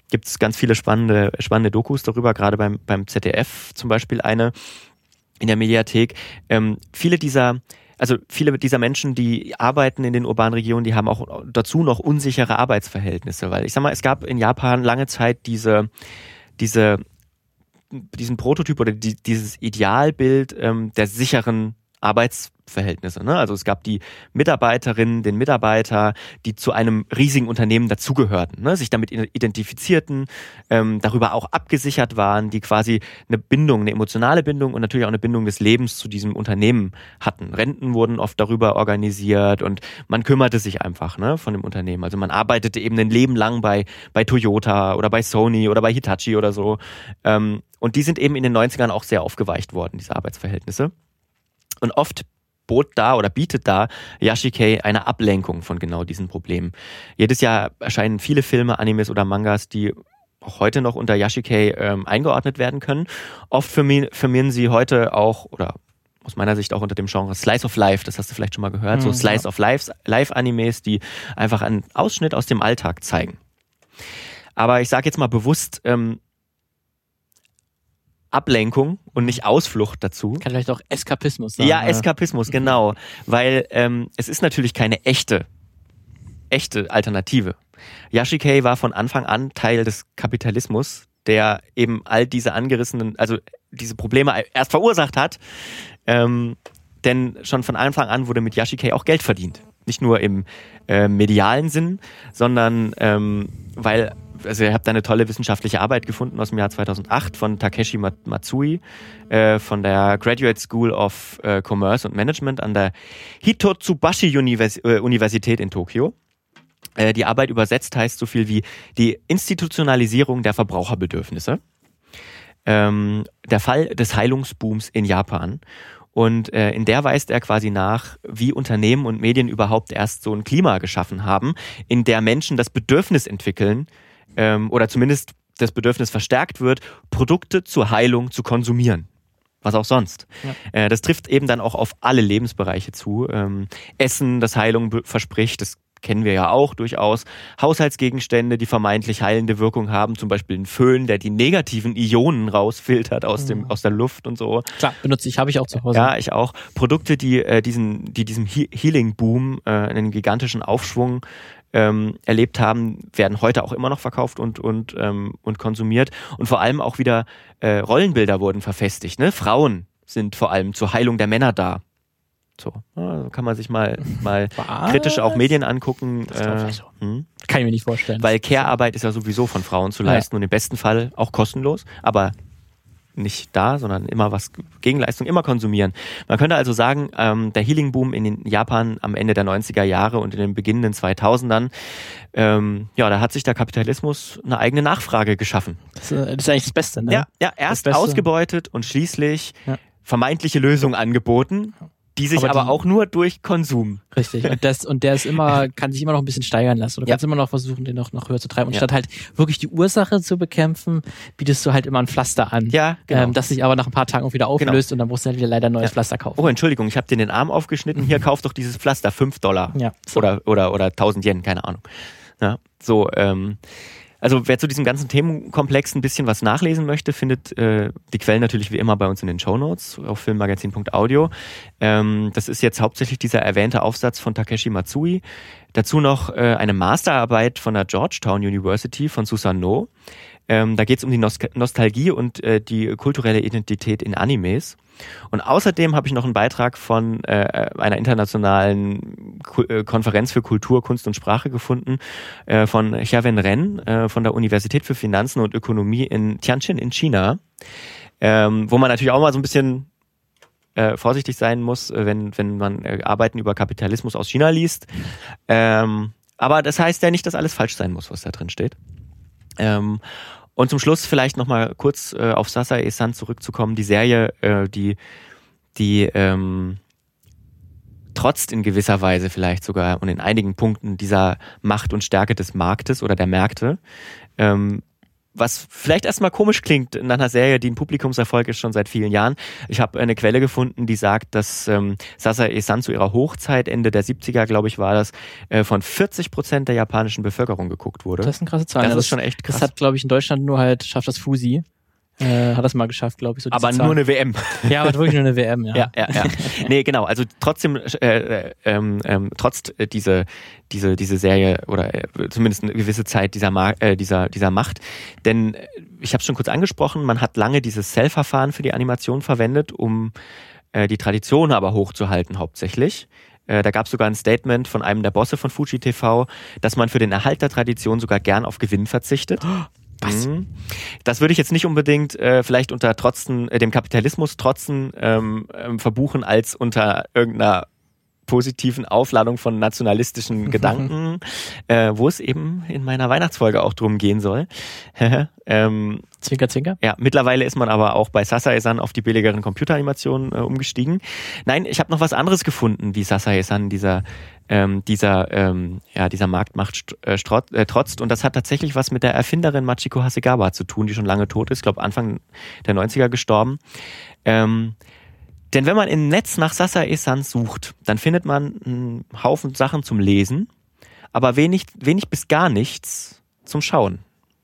A: gibt es ganz viele spannende, spannende Dokus darüber, gerade beim, beim Z D F zum Beispiel eine in der Mediathek. Ähm, viele dieser Also viele dieser Menschen, die arbeiten in den urbanen Regionen, die haben auch dazu noch unsichere Arbeitsverhältnisse, weil ich sag mal, es gab in Japan lange Zeit diese, diese, diesen Prototyp oder die, dieses Idealbild ähm, der sicheren Arbeitsverhältnisse. Ne? Also es gab die Mitarbeiterinnen, den Mitarbeiter, die zu einem riesigen Unternehmen dazugehörten, ne? sich damit identifizierten, ähm, darüber auch abgesichert waren, die quasi eine Bindung, eine emotionale Bindung und natürlich auch eine Bindung des Lebens zu diesem Unternehmen hatten. Renten wurden oft darüber organisiert und man kümmerte sich einfach, ne, von dem Unternehmen. Also man arbeitete eben ein Leben lang bei, bei Toyota oder bei Sony oder bei Hitachi oder so. Ähm, und die sind eben in den neunzigern auch sehr aufgeweicht worden, diese Arbeitsverhältnisse. Und oft bot da oder bietet da Yashikei eine Ablenkung von genau diesen Problemen. Jedes Jahr erscheinen viele Filme, Animes oder Mangas, die auch heute noch unter Yashikei ähm, eingeordnet werden können. Oft firmieren sie heute auch, oder aus meiner Sicht auch unter dem Genre Slice of Life, das hast du vielleicht schon mal gehört, mhm, so Slice ja. of Life, Life-Animes, die einfach einen Ausschnitt aus dem Alltag zeigen. Aber ich sage jetzt mal bewusst, ähm, Ablenkung und nicht Ausflucht dazu.
B: Kann vielleicht auch Eskapismus sein.
A: Ja, Eskapismus, genau. Weil ähm, es ist natürlich keine echte, echte Alternative. Yashikei war von Anfang an Teil des Kapitalismus, der eben all diese angerissenen, also diese Probleme erst verursacht hat. Ähm, denn schon von Anfang an wurde mit Yashikei auch Geld verdient. Nicht nur im äh, medialen Sinn, sondern ähm, weil, also ihr habt da eine tolle wissenschaftliche Arbeit gefunden aus dem Jahr zweitausendacht von Takeshi Matsui äh, von der Graduate School of äh, Commerce and Management an der Hitotsubashi Univers- äh, Universität in Tokio. Äh, die Arbeit übersetzt heißt so viel wie die Institutionalisierung der Verbraucherbedürfnisse. Ähm, der Fall des Heilungsbooms in Japan. Und äh, in der weist er quasi nach, wie Unternehmen und Medien überhaupt erst so ein Klima geschaffen haben, in der Menschen das Bedürfnis entwickeln, ähm, oder zumindest das Bedürfnis verstärkt wird, Produkte zur Heilung zu konsumieren. Was auch sonst. Ja. Äh, das trifft eben dann auch auf alle Lebensbereiche zu. Ähm, Essen, das Heilung be- verspricht, das kennen wir ja auch durchaus. Haushaltsgegenstände, die vermeintlich heilende Wirkung haben, zum Beispiel ein Föhn, der die negativen Ionen rausfiltert aus dem aus der Luft und so.
B: Klar, benutze ich, habe ich auch zu Hause.
A: Ja, ich auch. Produkte, die äh, diesen, die diesem He- Healing-Boom, äh, einen gigantischen Aufschwung ähm, erlebt haben, werden heute auch immer noch verkauft und und ähm, und konsumiert. Und vor allem auch wieder äh, Rollenbilder wurden verfestigt. Ne? Frauen sind vor allem zur Heilung der Männer da. So, ja, kann man sich mal, mal kritisch auch Medien angucken.
B: Das äh, so.
A: hm.
B: Kann ich mir nicht vorstellen.
A: Weil Care-Arbeit ist ja sowieso von Frauen zu leisten ja. und im besten Fall auch kostenlos, aber nicht da, sondern immer was Gegenleistung, immer konsumieren. Man könnte also sagen, ähm, der Healing-Boom in Japan am Ende der neunziger Jahre und in den beginnenden zweitausendern, ähm, ja, da hat sich der Kapitalismus eine eigene Nachfrage geschaffen.
B: Das, das ist eigentlich das Beste, ne?
A: Ja, ja erst ausgebeutet und schließlich ja. vermeintliche Lösungen angeboten. Die sich aber, aber die, auch nur durch Konsum.
B: Richtig. Und das, und der ist immer, kann sich immer noch ein bisschen steigern lassen. Du ja. kannst immer noch versuchen, den noch, noch höher zu treiben. Und ja. statt halt wirklich die Ursache zu bekämpfen, bietest du halt immer ein Pflaster an.
A: Ja, genau.
B: Ähm, das sich aber nach ein paar Tagen auch wieder auflöst genau. und dann musst du halt wieder leider ein neues ja. Pflaster kaufen.
A: Oh, Entschuldigung, ich habe dir den Arm aufgeschnitten. Hier, kauf doch dieses Pflaster. fünf Dollar.
B: Ja. So.
A: Oder, oder, oder tausend Yen, keine Ahnung. Ja, so, ähm, also wer zu diesem ganzen Themenkomplex ein bisschen was nachlesen möchte, findet äh, die Quellen natürlich wie immer bei uns in den Shownotes auf filmmagazin punkt audio. Ähm, das ist jetzt hauptsächlich dieser erwähnte Aufsatz von Takeshi Matsui. Dazu noch äh, eine Masterarbeit von der Georgetown University von Susan No. Ähm, da geht es um die Nos- Nostalgie und äh, die kulturelle Identität in Animes. Und außerdem habe ich noch einen Beitrag von äh, einer internationalen Ku- äh, Konferenz für Kultur, Kunst und Sprache gefunden, äh, von Xiawen Ren äh, von der Universität für Finanzen und Ökonomie in Tianjin in China, ähm, wo man natürlich auch mal so ein bisschen äh, vorsichtig sein muss, wenn, wenn man äh, Arbeiten über Kapitalismus aus China liest. Ähm, aber das heißt ja nicht, dass alles falsch sein muss, was da drin steht. Ähm, und zum Schluss vielleicht nochmal kurz äh, auf Sasae-san zurückzukommen. Die Serie, äh, die, die ähm, trotzt in gewisser Weise vielleicht sogar und in einigen Punkten dieser Macht und Stärke des Marktes oder der Märkte, ähm, was vielleicht erstmal komisch klingt in einer Serie, die ein Publikumserfolg ist schon seit vielen Jahren. Ich habe eine Quelle gefunden, die sagt, dass ähm, Sasae-san zu ihrer Hochzeit, Ende der siebziger, glaube ich, war das, äh, von vierzig Prozent der japanischen Bevölkerung geguckt wurde.
B: Das ist eine krasse Zahl.
A: Das,
B: das
A: ist schon echt krass.
B: Das hat, glaube ich, in Deutschland nur halt, schafft das Fusi. Äh, hat das mal geschafft, glaube ich. So
A: aber
B: Zahl.
A: Nur eine W M.
B: Ja, aber wirklich nur eine W M, ja.
A: Ja, ja, ja. Nee, genau. Also trotzdem, äh, ähm, ähm, trotz äh, diese, diese, diese Serie oder äh, zumindest eine gewisse Zeit dieser, Ma- äh, dieser, dieser Macht. Denn äh, ich habe es schon kurz angesprochen, man hat lange dieses Cell-Verfahren für die Animation verwendet, um äh, die Tradition aber hochzuhalten hauptsächlich. Äh, da gab es sogar ein Statement von einem der Bosse von Fuji T V, dass man für den Erhalt der Tradition sogar gern auf Gewinn verzichtet. Was? Das würde ich jetzt nicht unbedingt äh, vielleicht unter trotzen, äh, dem Kapitalismus trotzen ähm, ähm, verbuchen als unter irgendeiner positiven Aufladung von nationalistischen Gedanken, äh, wo es eben in meiner Weihnachtsfolge auch drum gehen soll. ähm,
B: Zwinker, zwinker.
A: Ja, mittlerweile ist man aber auch bei Sasae-san auf die billigeren Computeranimationen äh, umgestiegen. Nein, ich habe noch was anderes gefunden, wie Sasae-san dieser ähm, dieser ähm, ja dieser Marktmacht äh, strot, äh, trotzt. Und das hat tatsächlich was mit der Erfinderin Machiko Hasegawa zu tun, die schon lange tot ist, ich glaube Anfang der neunziger gestorben. Ähm, Denn wenn man im Netz nach Sasae-san sucht, dann findet man einen Haufen Sachen zum Lesen, aber wenig, wenig bis gar nichts zum Schauen.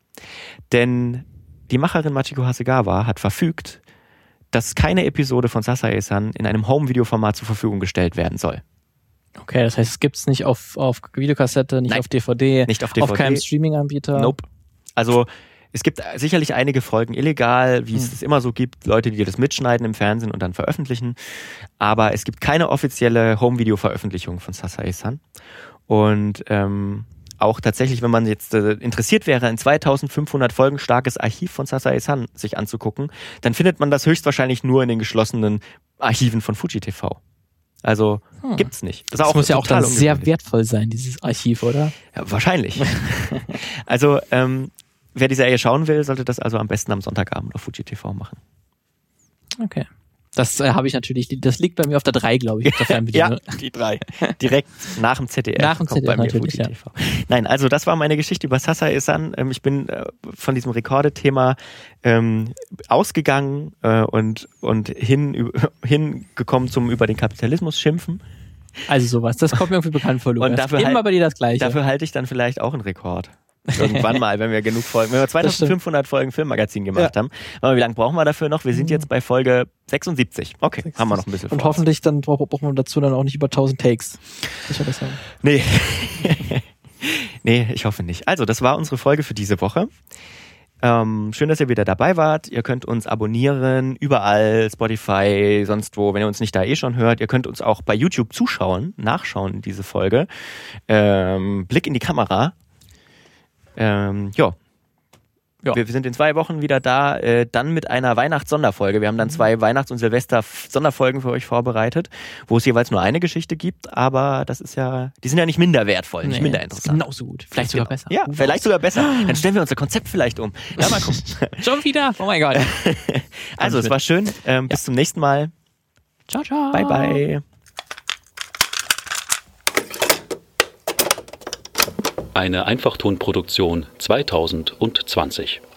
A: Denn die Macherin Machiko Hasegawa hat verfügt, dass keine Episode von Sasae-san in einem Home-Video-Format zur Verfügung gestellt werden soll.
B: Okay, das heißt, es gibt es nicht auf, auf Videokassette, nicht
A: Nein,
B: auf D V D,
A: nicht auf D V D,
B: auf keinem Streaming-Anbieter.
A: Nope. Also es gibt sicherlich einige Folgen illegal, wie es es immer so gibt, Leute, die das mitschneiden im Fernsehen und dann veröffentlichen. Aber es gibt keine offizielle Home-Video-Veröffentlichung von Sasae-san. Und ähm, auch tatsächlich, wenn man jetzt äh, interessiert wäre, ein zweitausendfünfhundert Folgen starkes Archiv von Sasae-san sich anzugucken, dann findet man das höchstwahrscheinlich nur in den geschlossenen Archiven von Fuji T V. Also hm. gibt's nicht.
B: Das, das auch muss ja auch dann sehr wertvoll sein, dieses Archiv, oder?
A: Ja, wahrscheinlich. Also ähm, wer die Serie schauen will, sollte das also am besten am Sonntagabend auf Fuji T V machen.
B: Okay. Das äh, habe ich natürlich, das liegt bei mir auf der drei, glaube ich. Auf der
A: ja, die drei. Direkt nach dem Z D F.
B: Nach dem Z D F
A: bei mir
B: natürlich,
A: Fuji T V. Nein, also das war meine Geschichte über Sasae-san. Ähm, ich bin äh, von diesem Recorded-Thema ähm, ausgegangen äh, und, und hin, hingekommen zum über den Kapitalismus schimpfen.
B: Also sowas, das kommt mir irgendwie bekannt vor, Lukas.
A: Und dafür
B: immer
A: halt,
B: bei dir das Gleiche.
A: Dafür halte ich dann vielleicht auch einen Rekord. Irgendwann mal, wenn wir genug Folgen, wenn wir zweitausendfünfhundert Folgen Filmmagazin gemacht ja. haben. Aber wie lange brauchen wir dafür noch? Wir sind jetzt bei Folge sechsundsiebzig. Okay, sechzig. Haben wir noch ein bisschen
B: Und vor hoffentlich dann brauchen wir dazu dann auch nicht über tausend Takes. Ich das sagen.
A: Nee. Nee, ich hoffe nicht. Also, das war unsere Folge für diese Woche. Ähm, schön, dass ihr wieder dabei wart. Ihr könnt uns abonnieren, überall, Spotify, sonst wo, wenn ihr uns nicht da eh schon hört. Ihr könnt uns auch bei YouTube zuschauen, nachschauen, diese Folge. Ähm, Blick in die Kamera. Ähm, ja. ja. Wir sind in zwei Wochen wieder da, äh, dann mit einer Weihnachts-Sonderfolge. Wir haben dann zwei Weihnachts- und Silvester-Sonderfolgen für euch vorbereitet, wo es jeweils nur eine Geschichte gibt, aber das ist ja, die sind ja nicht minder wertvoll, nicht nee, minder interessant.
B: Genauso gut. Vielleicht sogar besser.
A: Ja, uh, vielleicht sogar besser. Dann stellen wir unser Konzept vielleicht um. Ja, mal gucken.
B: Schon wieder? Oh mein Gott.
A: Also, es war schön. Ähm, ja. Bis zum nächsten Mal.
B: Ciao, ciao.
A: Bye, bye.
C: Eine Einfachtonproduktion zweitausendzwanzig.